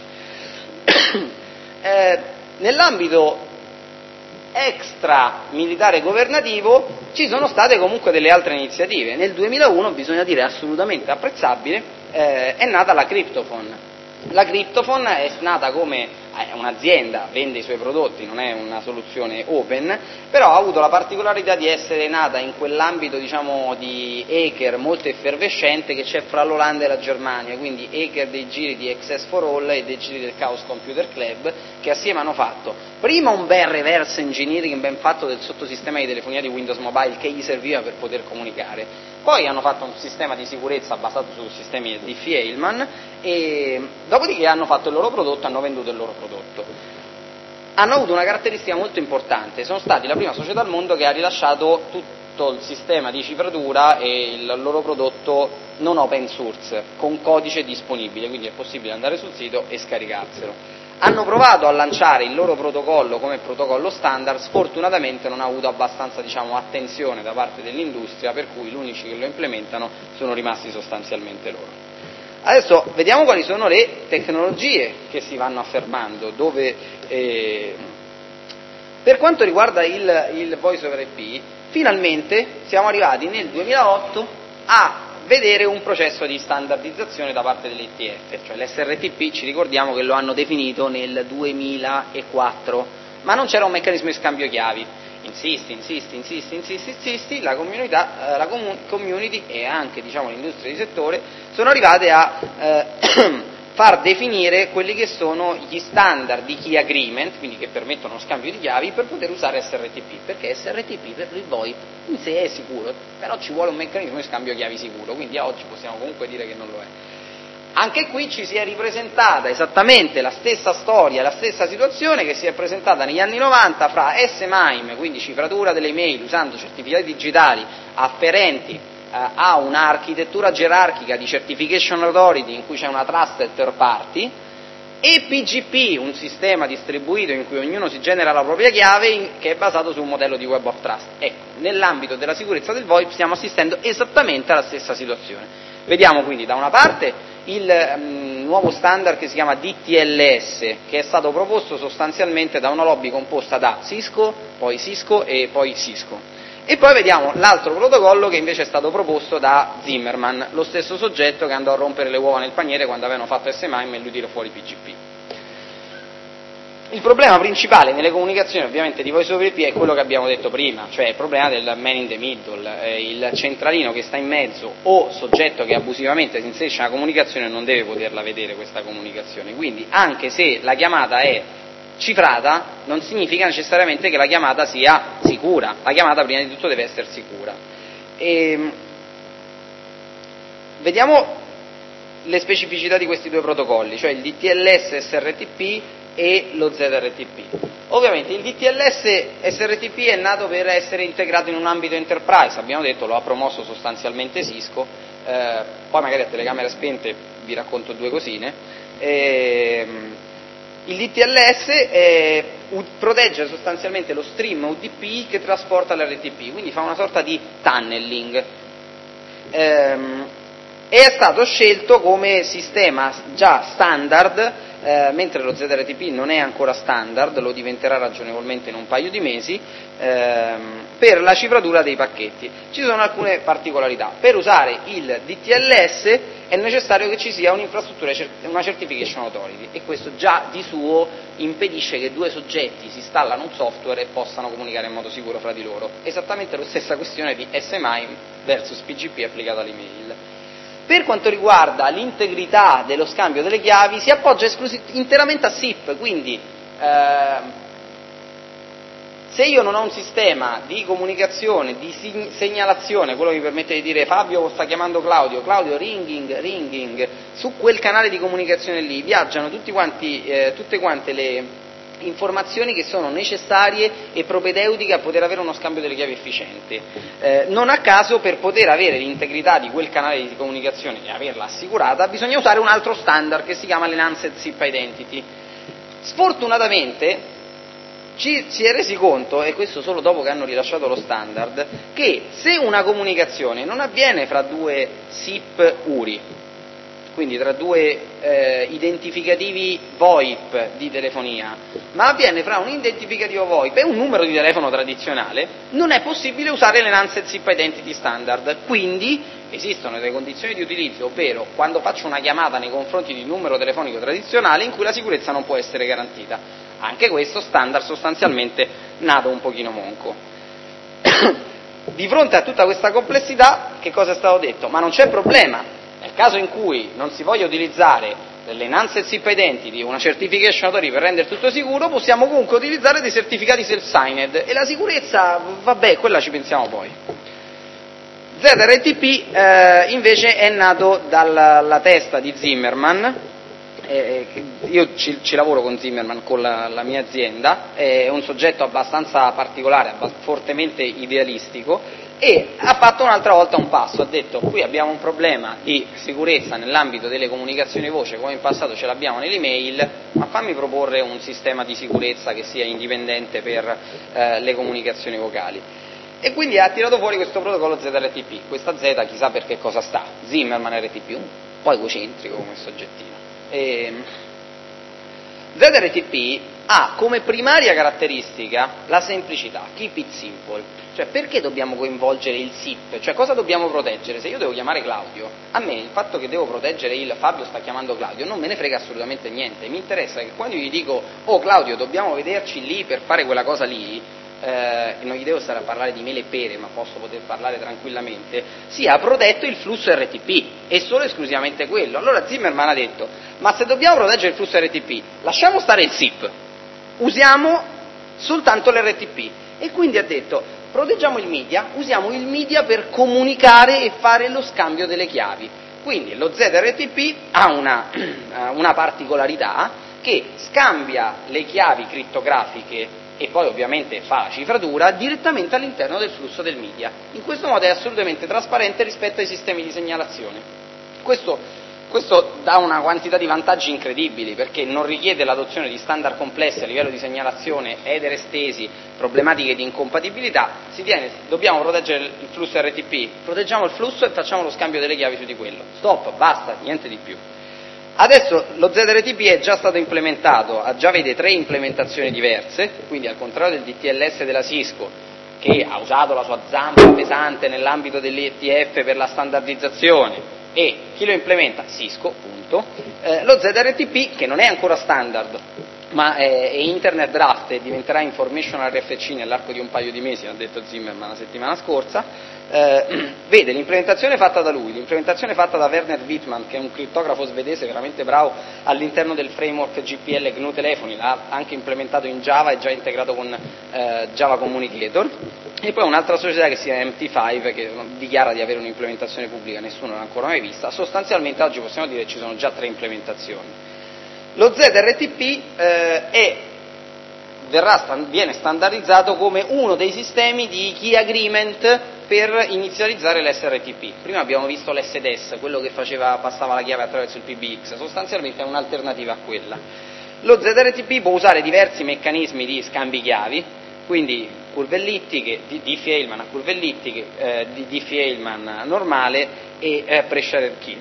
eh, nell'ambito extra militare governativo ci sono state comunque delle altre iniziative. Nel duemilauno, bisogna dire assolutamente apprezzabile, eh, è nata la Cryptophone. La Cryptophone è nata come un'azienda, vende i suoi prodotti, non è una soluzione open, però ha avuto la particolarità di essere nata in quell'ambito, diciamo, di hacker molto effervescente che c'è fra l'Olanda e la Germania, quindi hacker dei giri di Access for All e dei giri del Chaos Computer Club, che assieme hanno fatto prima un bel reverse engineering ben fatto del sottosistema di telefonia di Windows Mobile che gli serviva per poter comunicare, poi hanno fatto un sistema di sicurezza basato su sistemi Diffie-Hellman e dopodiché hanno fatto il loro prodotto, hanno venduto il loro prodotto. Hanno avuto una caratteristica molto importante, sono stati la prima società al mondo che ha rilasciato tutto il sistema di cifratura e il loro prodotto non open source, con codice disponibile, quindi è possibile andare sul sito e scaricarselo. Hanno provato a lanciare il loro protocollo come protocollo standard, sfortunatamente non ha avuto abbastanza, diciamo, attenzione da parte dell'industria, per cui gli unici che lo implementano sono rimasti sostanzialmente loro. Adesso vediamo quali sono le tecnologie che si vanno affermando, dove eh, per quanto riguarda il, il Voice over I P, finalmente siamo arrivati nel duemilaotto a vedere un processo di standardizzazione da parte dell'I T F, cioè l'S R T P, ci ricordiamo che lo hanno definito nel duemilaquattro, ma non c'era un meccanismo di scambio chiavi. Insisti, insisti, insisti, insisti, insisti, la comunità, la community e anche, diciamo, l'industria di settore sono arrivate a eh, far definire quelli che sono gli standard di key agreement, quindi che permettono lo scambio di chiavi per poter usare S R T P, perché S R T P per il VoIP in sé è sicuro, però ci vuole un meccanismo di scambio chiavi sicuro, quindi a oggi possiamo comunque dire che non lo è. Anche qui ci si è ripresentata esattamente la stessa storia, la stessa situazione che si è presentata negli anni novanta fra S M I M, quindi cifratura delle email usando certificati digitali afferenti eh, a un'architettura gerarchica di certification authority in cui c'è una trusted third party, e P G P, un sistema distribuito in cui ognuno si genera la propria chiave in, che è basato su un modello di Web of Trust. Ecco, nell'ambito della sicurezza del VoIP stiamo assistendo esattamente alla stessa situazione. Vediamo quindi da una parte il um, nuovo standard che si chiama D T L S, che è stato proposto sostanzialmente da una lobby composta da Cisco, poi Cisco e poi Cisco. E poi vediamo l'altro protocollo che invece è stato proposto da Zimmerman, lo stesso soggetto che andò a rompere le uova nel paniere quando avevano fatto S M I M e lui tirò fuori P G P. Il problema principale nelle comunicazioni ovviamente di Voice over I P è quello che abbiamo detto prima, cioè il problema del man in the middle, eh, il centralino che sta in mezzo o soggetto che abusivamente si inserisce nella comunicazione non deve poterla vedere questa comunicazione, quindi anche se la chiamata è cifrata non significa necessariamente che la chiamata sia sicura, la chiamata prima di tutto deve essere sicura. E, vediamo le specificità di questi due protocolli, cioè il D T L S S R T P e lo Z R T P. Ovviamente il D T L S S R T P è nato per essere integrato in un ambito enterprise, abbiamo detto, lo ha promosso sostanzialmente Cisco, eh, poi magari a telecamere spente vi racconto due cosine. Eh, il D T L S eh, protegge sostanzialmente lo stream U D P che trasporta l'R T P, quindi fa una sorta di tunneling. Eh, è stato scelto come sistema già standard, eh, mentre lo Z R T P non è ancora standard, lo diventerà ragionevolmente in un paio di mesi, ehm, per la cifratura dei pacchetti. Ci sono alcune particolarità. Per usare il D T L S è necessario che ci sia un'infrastruttura, una certification authority, e questo già di suo impedisce che due soggetti si installano un software e possano comunicare in modo sicuro fra di loro. Esattamente la stessa questione di S M I versus P G P applicata all'email. Per quanto riguarda l'integrità dello scambio delle chiavi, si appoggia esclusi- interamente a S I P, quindi eh, se io non ho un sistema di comunicazione, di sig- segnalazione, quello mi permette di dire Fabio sta chiamando Claudio, Claudio ringing, ringing, su quel canale di comunicazione lì viaggiano tutti quanti, eh, tutte quante le informazioni che sono necessarie e propedeutiche a poter avere uno scambio delle chiavi efficiente. Eh, non a caso, per poter avere l'integrità di quel canale di comunicazione e averla assicurata, bisogna usare un altro standard che si chiama l'Enhanced S I P Identity. Sfortunatamente ci si è resi conto, e questo solo dopo che hanno rilasciato lo standard, che se una comunicazione non avviene fra due S I P U R I, quindi tra due eh, identificativi VoIP di telefonia, ma avviene fra un identificativo VoIP e un numero di telefono tradizionale, non è possibile usare l'Enhanced S I P Identity Standard. Quindi esistono delle condizioni di utilizzo, ovvero quando faccio una chiamata nei confronti di un numero telefonico tradizionale in cui la sicurezza non può essere garantita. Anche questo standard sostanzialmente nato un pochino monco. Di fronte a tutta questa complessità, che cosa è stato detto? Ma non c'è problema. Nel caso in cui non si voglia utilizzare l'Enhanced S I P Identity, una certification authority per rendere tutto sicuro, possiamo comunque utilizzare dei certificati self-signed, e la sicurezza, vabbè, quella ci pensiamo poi. Z R T P eh, invece è nato dalla testa di Zimmerman, eh, io ci, ci lavoro con Zimmerman, con la, la mia azienda, è un soggetto abbastanza particolare, abbast- fortemente idealistico, e ha fatto un'altra volta un passo, ha detto qui abbiamo un problema di sicurezza nell'ambito delle comunicazioni voce come in passato ce l'abbiamo nell'email, ma fammi proporre un sistema di sicurezza che sia indipendente per eh, le comunicazioni vocali. E quindi ha tirato fuori questo protocollo Z R T P, questa Z chissà per che cosa sta, Zimmerman R T P, un po' egocentrico come soggettino. E Z R T P ha come primaria caratteristica la semplicità, keep it simple, cioè perché dobbiamo coinvolgere il S I P, cioè cosa dobbiamo proteggere? Se io devo chiamare Claudio, a me il fatto che devo proteggere il Fabio sta chiamando Claudio non me ne frega assolutamente niente, mi interessa che quando gli dico oh Claudio dobbiamo vederci lì per fare quella cosa lì, eh, e non gli devo stare a parlare di mele e pere, ma posso poter parlare tranquillamente, sia protetto il flusso R T P, e solo esclusivamente quello. Allora Zimmerman ha detto, ma se dobbiamo proteggere il flusso R T P, lasciamo stare il S I P, usiamo soltanto l'R T P, e quindi ha detto, proteggiamo il media, usiamo il media per comunicare e fare lo scambio delle chiavi. Quindi lo Z R T P ha una, una particolarità che scambia le chiavi crittografiche e poi ovviamente fa la cifratura direttamente all'interno del flusso del media. In questo modo è assolutamente trasparente rispetto ai sistemi di segnalazione. Questo, questo dà una quantità di vantaggi incredibili, perché non richiede l'adozione di standard complessi a livello di segnalazione, header estesi, problematiche di incompatibilità. Si tiene, dobbiamo proteggere il flusso R T P, proteggiamo il flusso e facciamo lo scambio delle chiavi su di quello. Stop, basta, niente di più. Adesso lo Z R T P è già stato implementato, già vede tre implementazioni diverse, quindi al contrario del D T L S della Cisco, che ha usato la sua zampa pesante nell'ambito dell'E T F per la standardizzazione, e chi lo implementa? Cisco, punto. Eh, lo Z R T P, che non è ancora standard, ma è, è Internet Draft e diventerà Information R F C nell'arco di un paio di mesi, ha detto Zimmerman la settimana scorsa, eh, vede l'implementazione fatta da lui, l'implementazione fatta da Werner Wittmann, che è un crittografo svedese veramente bravo all'interno del framework G P L G N U Telefoni, l'ha anche implementato in Java e già integrato con eh, Java Communicator, e poi un'altra società che si chiama M T cinque che dichiara di avere un'implementazione pubblica, nessuno l'ha ancora mai vista. Sostanzialmente oggi possiamo dire che ci sono già tre implementazioni. Lo Z R T P eh, è, verrà, viene standardizzato come uno dei sistemi di key agreement per inizializzare l'S R T P. Prima abbiamo visto l'S D S, quello che faceva, passava la chiave attraverso il P B X, sostanzialmente è un'alternativa a quella. Lo Z R T P può usare diversi meccanismi di scambi chiavi, quindi curve ellittiche, Diffie-Hellman a curve ellittiche, eh, Diffie-Hellman normale e eh, pre-shared key.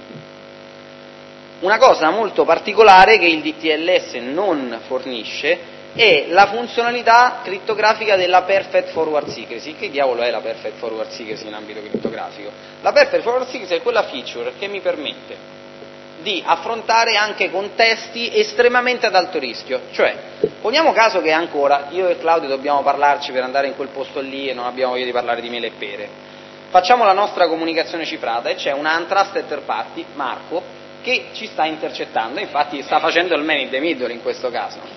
Una cosa molto particolare che il D T L S non fornisce è la funzionalità crittografica della Perfect Forward Secrecy. Che diavolo è la Perfect Forward Secrecy in ambito crittografico? La Perfect Forward Secrecy è quella feature che mi permette di affrontare anche contesti estremamente ad alto rischio, cioè poniamo caso che ancora io e Claudio dobbiamo parlarci per andare in quel posto lì e non abbiamo voglia di parlare di mele e pere, facciamo la nostra comunicazione cifrata e c'è una untrusted third party, Marco, che ci sta intercettando, infatti sta facendo il man in the middle in questo caso.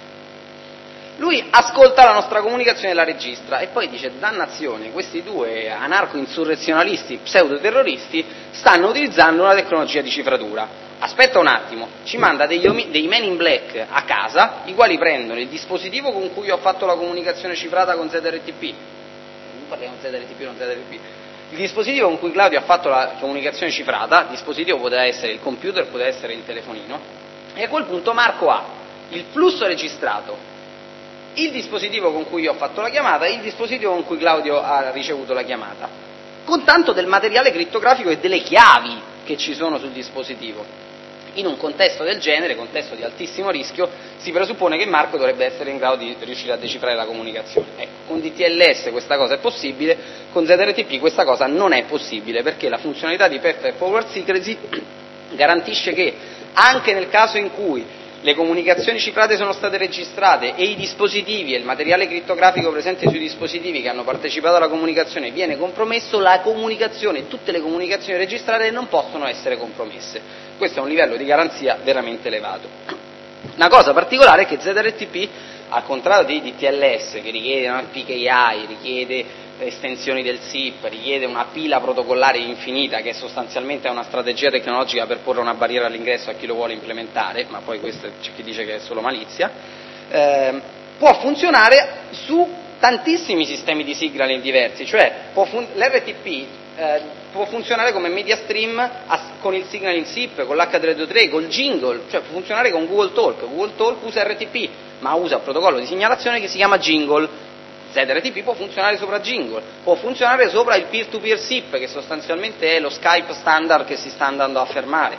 Lui ascolta la nostra comunicazione e la registra e poi dice: dannazione, questi due anarco-insurrezionalisti pseudo-terroristi stanno utilizzando una tecnologia di cifratura. Aspetta un attimo, ci manda degli omi- dei men in black a casa, i quali prendono il dispositivo con cui ho fatto la comunicazione cifrata con Z R T P, non parliamo Z R T P, non Z R T P, il dispositivo con cui Claudio ha fatto la comunicazione cifrata, il dispositivo poteva essere il computer, poteva essere il telefonino, e a quel punto Marco ha il flusso registrato, il dispositivo con cui io ho fatto la chiamata e il dispositivo con cui Claudio ha ricevuto la chiamata, con tanto del materiale crittografico e delle chiavi che ci sono sul dispositivo. In un contesto del genere, contesto di altissimo rischio, si presuppone che Marco dovrebbe essere in grado di riuscire a decifrare la comunicazione. Ecco, con D T L S questa cosa è possibile, con Z R T P questa cosa non è possibile, perché la funzionalità di Perfect Forward Secrecy garantisce che anche nel caso in cui le comunicazioni cifrate sono state registrate e i dispositivi e il materiale crittografico presente sui dispositivi che hanno partecipato alla comunicazione viene compromesso, la comunicazione e tutte le comunicazioni registrate non possono essere compromesse. Questo è un livello di garanzia veramente elevato. Una cosa particolare è che Z R T P, al contrario di D T L S che richiede no, P K I, richiede estensioni del S I P, richiede una pila protocollare infinita che sostanzialmente è una strategia tecnologica per porre una barriera all'ingresso a chi lo vuole implementare, ma poi questo c'è chi dice che è solo malizia, eh, può funzionare su tantissimi sistemi di signaling diversi, cioè fun- l'R T P eh, può funzionare come media stream a, con il signaling S I P, con l'H trecentodue, col jingle, cioè può funzionare con Google Talk. Google Talk usa R T P, ma usa un protocollo di segnalazione che si chiama jingle. Z R T P può funzionare sopra Jingle, può funzionare sopra il peer-to-peer S I P, che sostanzialmente è lo Skype standard che si sta andando a affermare.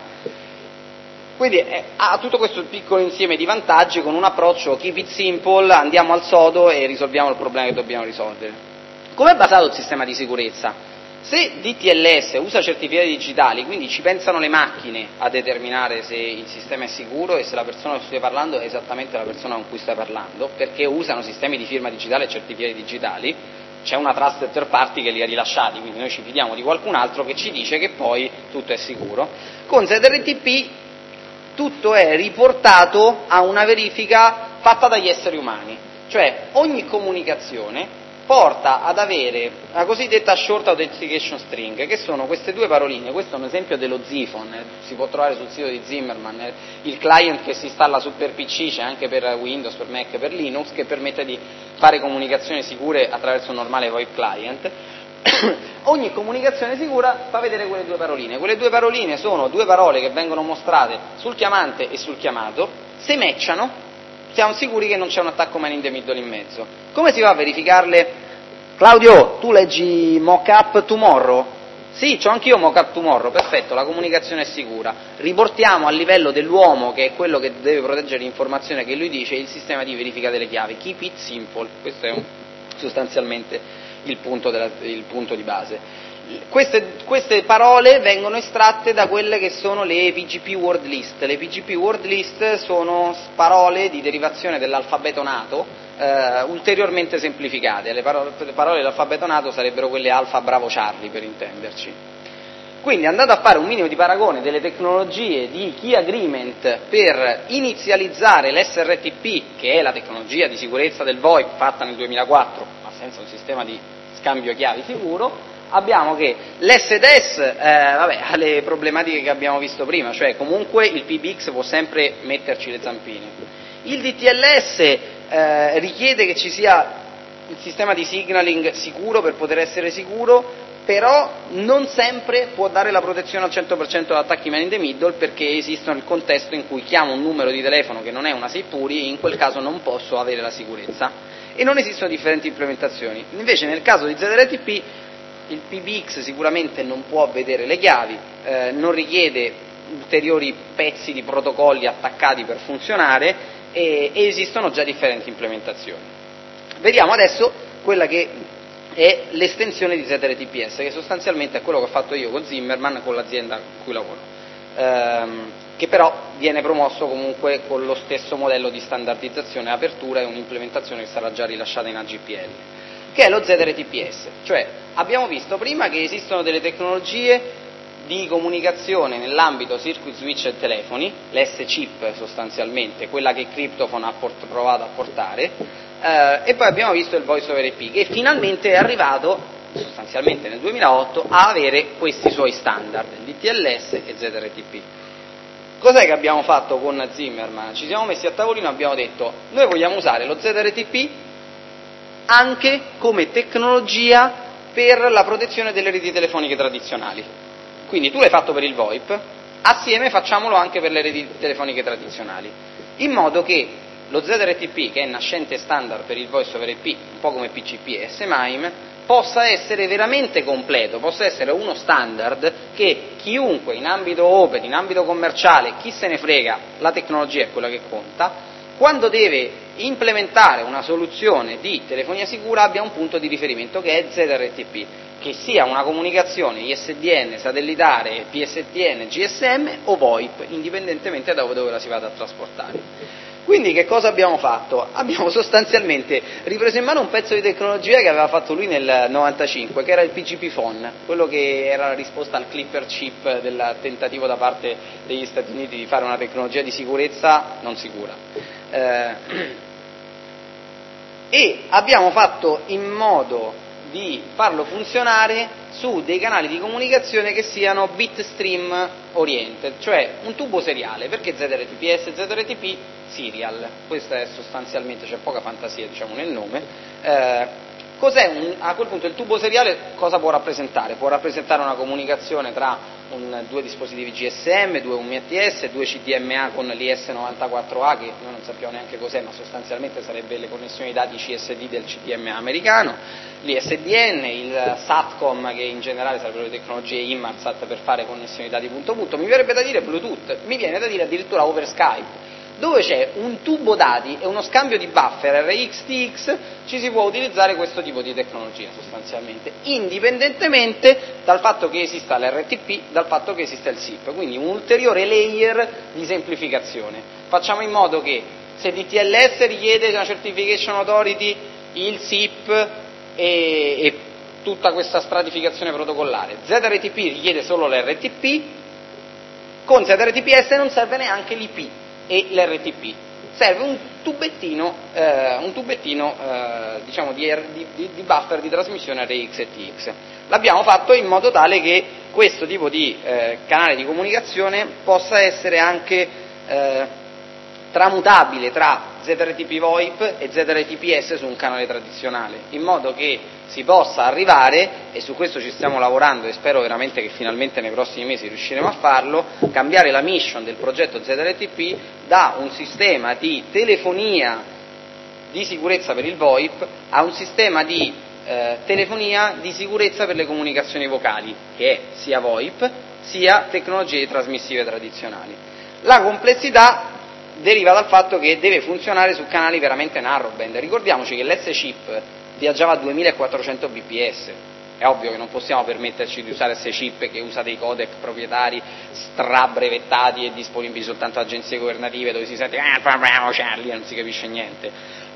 Quindi eh, ha tutto questo piccolo insieme di vantaggi con un approccio keep it simple, andiamo al sodo e risolviamo il problema che dobbiamo risolvere. Come è basato il sistema di sicurezza? Se D T L S usa certificati digitali, quindi ci pensano le macchine a determinare se il sistema è sicuro e se la persona con cui stai parlando è esattamente la persona con cui stai parlando, perché usano sistemi di firma digitale e certificati digitali, c'è una trusted third party che li ha rilasciati, quindi noi ci fidiamo di qualcun altro che ci dice che poi tutto è sicuro. Con Z R T P tutto è riportato a una verifica fatta dagli esseri umani, cioè ogni comunicazione porta ad avere la cosiddetta short authentication string, che sono queste due paroline. Questo è un esempio dello Zifon, eh, si può trovare sul sito di Zimmerman, eh, il client che si installa su per P C, c'è anche per Windows, per Mac, per Linux, che permette di fare comunicazioni sicure attraverso un normale VoIP client. Ogni comunicazione sicura fa vedere quelle due paroline. Quelle due paroline sono due parole che vengono mostrate sul chiamante e sul chiamato, se matchano siamo sicuri che non c'è un attacco man in the middle in mezzo. Come si va a verificarle? Claudio, tu leggi Mockup Tomorrow? Sì, c'ho anch'io Mockup Tomorrow, perfetto, la comunicazione è sicura. Riportiamo a livello dell'uomo, che è quello che deve proteggere l'informazione che lui dice, il sistema di verifica delle chiavi. Keep it simple, questo è un, sostanzialmente il punto, della, il punto di base. Queste, queste parole vengono estratte da quelle che sono le P G P word list. Le P G P word list sono parole di derivazione dell'alfabeto nato, eh, ulteriormente semplificate. Le parole, le parole dell'alfabeto nato sarebbero quelle alfa, bravo, Charlie, per intenderci. Quindi, andando a fare un minimo di paragone delle tecnologie di Key Agreement per inizializzare l'S R T P, che è la tecnologia di sicurezza del VoIP fatta nel duemilaquattro, ma senza un sistema di scambio chiavi sicuro, abbiamo che l'S D S eh, vabbè, ha le problematiche che abbiamo visto prima, cioè comunque il P B X può sempre metterci le zampine. Il D T L S eh, richiede che ci sia il sistema di signaling sicuro per poter essere sicuro, però non sempre può dare la protezione al cento per cento da attacchi man in the middle, perché esistono il contesto in cui chiamo un numero di telefono che non è una safe puri e in quel caso non posso avere la sicurezza. E non esistono differenti implementazioni. Invece nel caso di Z R T P il P B X sicuramente non può vedere le chiavi, eh, non richiede ulteriori pezzi di protocolli attaccati per funzionare e, e esistono già differenti implementazioni. Vediamo adesso quella che è l'estensione di Z R T P S, che sostanzialmente è quello che ho fatto io con Zimmermann, con l'azienda con cui lavoro, ehm, che però viene promosso comunque con lo stesso modello di standardizzazione e apertura e un'implementazione che sarà già rilasciata in A G P L, che è lo Z R T P S. Cioè, abbiamo visto prima che esistono delle tecnologie di comunicazione nell'ambito circuit switch e telefoni, l'S chip sostanzialmente, quella che Cryptophone ha port- provato a portare, eh, e poi abbiamo visto il Voice over I P, che finalmente è arrivato, sostanzialmente nel duemilaotto, a avere questi suoi standard, D T L S e Z R T P. Cos'è che abbiamo fatto con Zimmermann? Ci siamo messi a tavolino e abbiamo detto: noi vogliamo usare lo Z R T P anche come tecnologia per la protezione delle reti telefoniche tradizionali. Quindi tu l'hai fatto per il VoIP, assieme facciamolo anche per le reti telefoniche tradizionali, in modo che lo Z R T P, che è nascente standard per il Voice over I P, un po' come P C P e S M I M, possa essere veramente completo, possa essere uno standard che chiunque in ambito open, in ambito commerciale, chi se ne frega, la tecnologia è quella che conta, quando deve implementare una soluzione di telefonia sicura abbia un punto di riferimento che è Z R T P, che sia una comunicazione I S D N, satellitare, P S T N, G S M o VoIP, indipendentemente da dove la si vada a trasportare. Quindi che cosa abbiamo fatto? Abbiamo sostanzialmente ripreso in mano un pezzo di tecnologia che aveva fatto lui nel novantacinque, che era il P G P phone, quello che era la risposta al clipper chip del tentativo da parte degli Stati Uniti di fare una tecnologia di sicurezza non sicura. Eh, e abbiamo fatto in modo di farlo funzionare su dei canali di comunicazione che siano bitstream oriented, cioè un tubo seriale. Perché Z R T P S e Z R T P? Serial, questa è sostanzialmente, c'è poca fantasia diciamo nel nome. Eh, cos'è un, a quel punto il tubo seriale cosa può rappresentare? Può rappresentare una comunicazione tra un, due dispositivi G S M, due U M T S, due C D M A con l'I S novantaquattro A, che noi non sappiamo neanche cos'è, ma sostanzialmente sarebbe le connessioni dati C S D del C D M A americano, l'I S D N, il SATCOM, che in generale sarebbero le tecnologie Inmarsat per fare connessioni dati punto punto, mi verrebbe da dire Bluetooth, mi viene da dire addirittura over Skype, dove c'è un tubo dati e uno scambio di buffer R X T X, ci si può utilizzare questo tipo di tecnologia sostanzialmente, indipendentemente dal fatto che esista l'R T P, dal fatto che esista il S I P, quindi un ulteriore layer di semplificazione. Facciamo in modo che se D T L S richiede una Certification Authority, il S I P e, e tutta questa stratificazione protocollare, Z R T P richiede solo l'R T P, con Z R T P S non serve neanche l'I P e l'R T P, serve un tubettino, eh, un tubettino eh, diciamo di, di, di buffer di trasmissione R X e T X. L'abbiamo fatto in modo tale che questo tipo di eh, canale di comunicazione possa essere anche eh, tramutabile tra Z R T P VoIP e Z R T P S su un canale tradizionale, in modo che si possa arrivare, e su questo ci stiamo lavorando e spero veramente che finalmente nei prossimi mesi riusciremo a farlo, cambiare la mission del progetto Z R T P da un sistema di telefonia di sicurezza per il VoIP a un sistema di eh, telefonia di sicurezza per le comunicazioni vocali, che è sia VoIP sia tecnologie trasmissive tradizionali. La complessità deriva dal fatto che deve funzionare su canali veramente narrowband. Ricordiamoci che l'S chip viaggiava a duemilaquattrocento bps, È ovvio che non possiamo permetterci di usare queste chip che usa dei codec proprietari strabrevettati e disponibili soltanto a agenzie governative, dove si sente ah, bravo Charlie e non si capisce niente.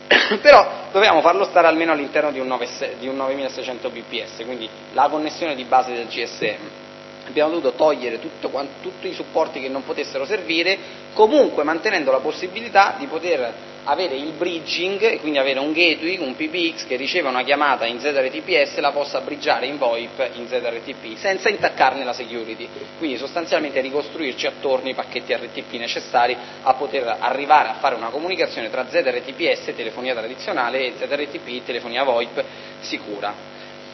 Però dobbiamo farlo stare almeno all'interno di un, novemilaseicento bps, quindi la connessione di base del G S M. Abbiamo dovuto togliere tutto, tutti i supporti che non potessero servire, comunque mantenendo la possibilità di poter avere il bridging, e quindi avere un gateway, un P B X che riceve una chiamata in Z R T P S e la possa bridgiare in VoIP in Z R T P senza intaccarne la security, quindi sostanzialmente ricostruirci attorno i pacchetti R T P necessari a poter arrivare a fare una comunicazione tra Z R T P S, telefonia tradizionale, e Z R T P, telefonia VoIP sicura.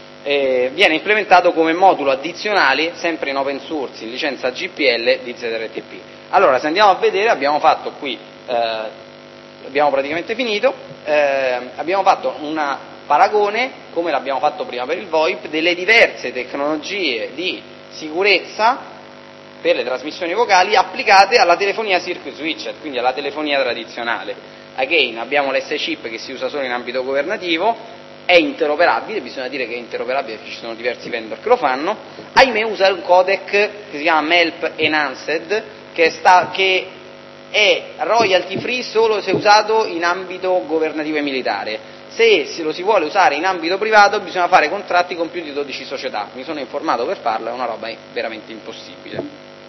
Eh, viene implementato come modulo addizionale, sempre in open source, in licenza G P L di Z R T P. Allora, se andiamo a vedere, abbiamo fatto qui, eh, abbiamo praticamente finito, eh, abbiamo fatto un paragone, come l'abbiamo fatto prima per il VoIP, delle diverse tecnologie di sicurezza per le trasmissioni vocali applicate alla telefonia circuit switched, quindi alla telefonia tradizionale. Again, abbiamo l'S chip che si usa solo in ambito governativo, è interoperabile, bisogna dire che è interoperabile perché ci sono diversi vendor che lo fanno, ahimè usa un codec che si chiama M E L P Enhanced, che, sta, che è royalty free solo se usato in ambito governativo e militare. Se lo si vuole usare in ambito privato bisogna fare contratti con più di dodici società, mi sono informato per farlo, è una roba veramente impossibile.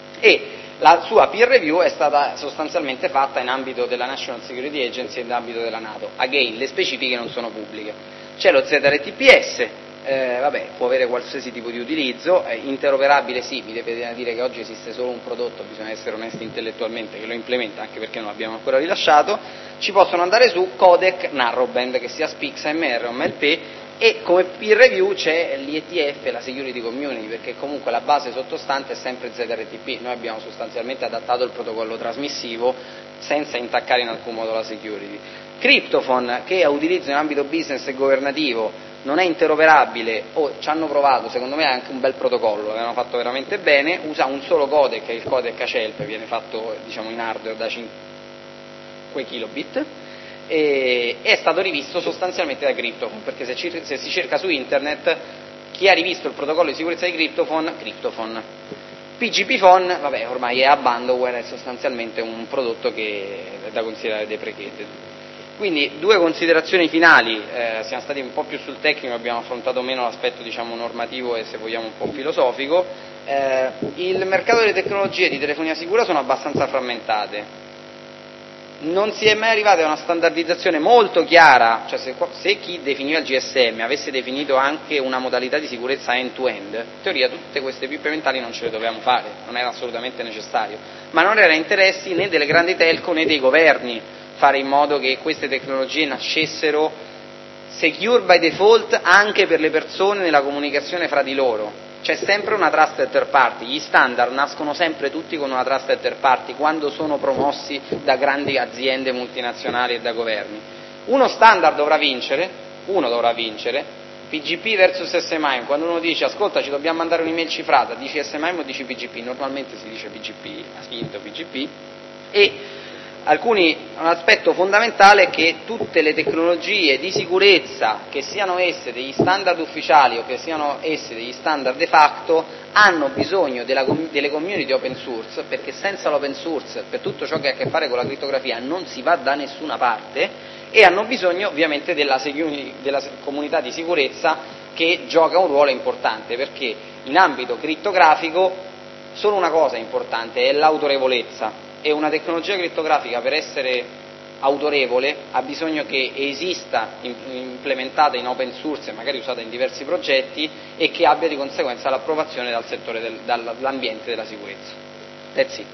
E la sua peer review è stata sostanzialmente fatta in ambito della National Security Agency e in ambito della NATO. Again, le specifiche non sono pubbliche. C'è lo Z R T P S, eh, vabbè, può avere qualsiasi tipo di utilizzo, eh, interoperabile sì, mi deve dire che oggi esiste solo un prodotto, bisogna essere onesti intellettualmente, che lo implementa, anche perché non l'abbiamo ancora rilasciato. Ci possono andare su codec narrowband, che sia S P I X, M R o M L P, e come peer review c'è l'I E T F, la Security Community, perché comunque la base sottostante è sempre Z R T P, noi abbiamo sostanzialmente adattato il protocollo trasmissivo senza intaccare in alcun modo la security. Cryptophone, che ha utilizzo in ambito business e governativo, non è interoperabile, o ci hanno provato, secondo me è anche un bel protocollo, l'hanno fatto veramente bene, usa un solo codec, che è il codec A C E L P, viene fatto diciamo in hardware da cinque kilobit, e è stato rivisto sostanzialmente da Cryptophone, perché se, ci, se si cerca su internet chi ha rivisto il protocollo di sicurezza di Cryptophone, Cryptophone. P G P Phone, vabbè, ormai è abandonware, è sostanzialmente un prodotto che è da considerare deprecated. Quindi due considerazioni finali, eh, siamo stati un po' più sul tecnico, abbiamo affrontato meno l'aspetto diciamo normativo e se vogliamo un po' filosofico. Eh, il mercato delle tecnologie di telefonia sicura sono abbastanza frammentate. Non si è mai arrivati a una standardizzazione molto chiara, cioè se, se chi definiva il G S M avesse definito anche una modalità di sicurezza end-to-end, in teoria tutte queste pippe mentali non ce le dovevamo fare, non era assolutamente necessario, ma non era interessi né delle grandi telco né dei governi fare in modo che queste tecnologie nascessero secure by default anche per le persone nella comunicazione fra di loro. C'è sempre una trusted third party, gli standard nascono sempre tutti con una trusted third party quando sono promossi da grandi aziende multinazionali e da governi. Uno standard dovrà vincere, uno dovrà vincere, P G P versus S M I M, quando uno dice ascolta ci dobbiamo mandare un'email cifrata, dici S M I M o dici P G P? Normalmente si dice P G P, ha vinto P G P, e alcuni, un aspetto fondamentale è che tutte le tecnologie di sicurezza, che siano esse degli standard ufficiali o che siano esse degli standard de facto, hanno bisogno della, delle community open source, perché senza l'open source per tutto ciò che ha a che fare con la crittografia non si va da nessuna parte, e hanno bisogno ovviamente della, della comunità di sicurezza che gioca un ruolo importante, perché in ambito crittografico solo una cosa è importante, è l'autorevolezza. E una tecnologia crittografica per essere autorevole ha bisogno che esista implementata in open source e magari usata in diversi progetti e che abbia di conseguenza l'approvazione dal settore del, dall'ambiente della sicurezza. That's it.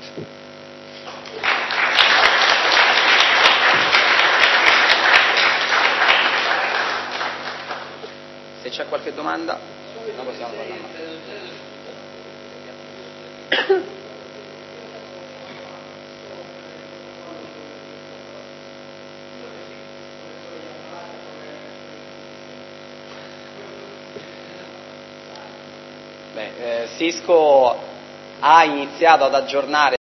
Se c'è qualche domanda, noi possiamo parlare. Beh, eh, Cisco ha iniziato ad aggiornare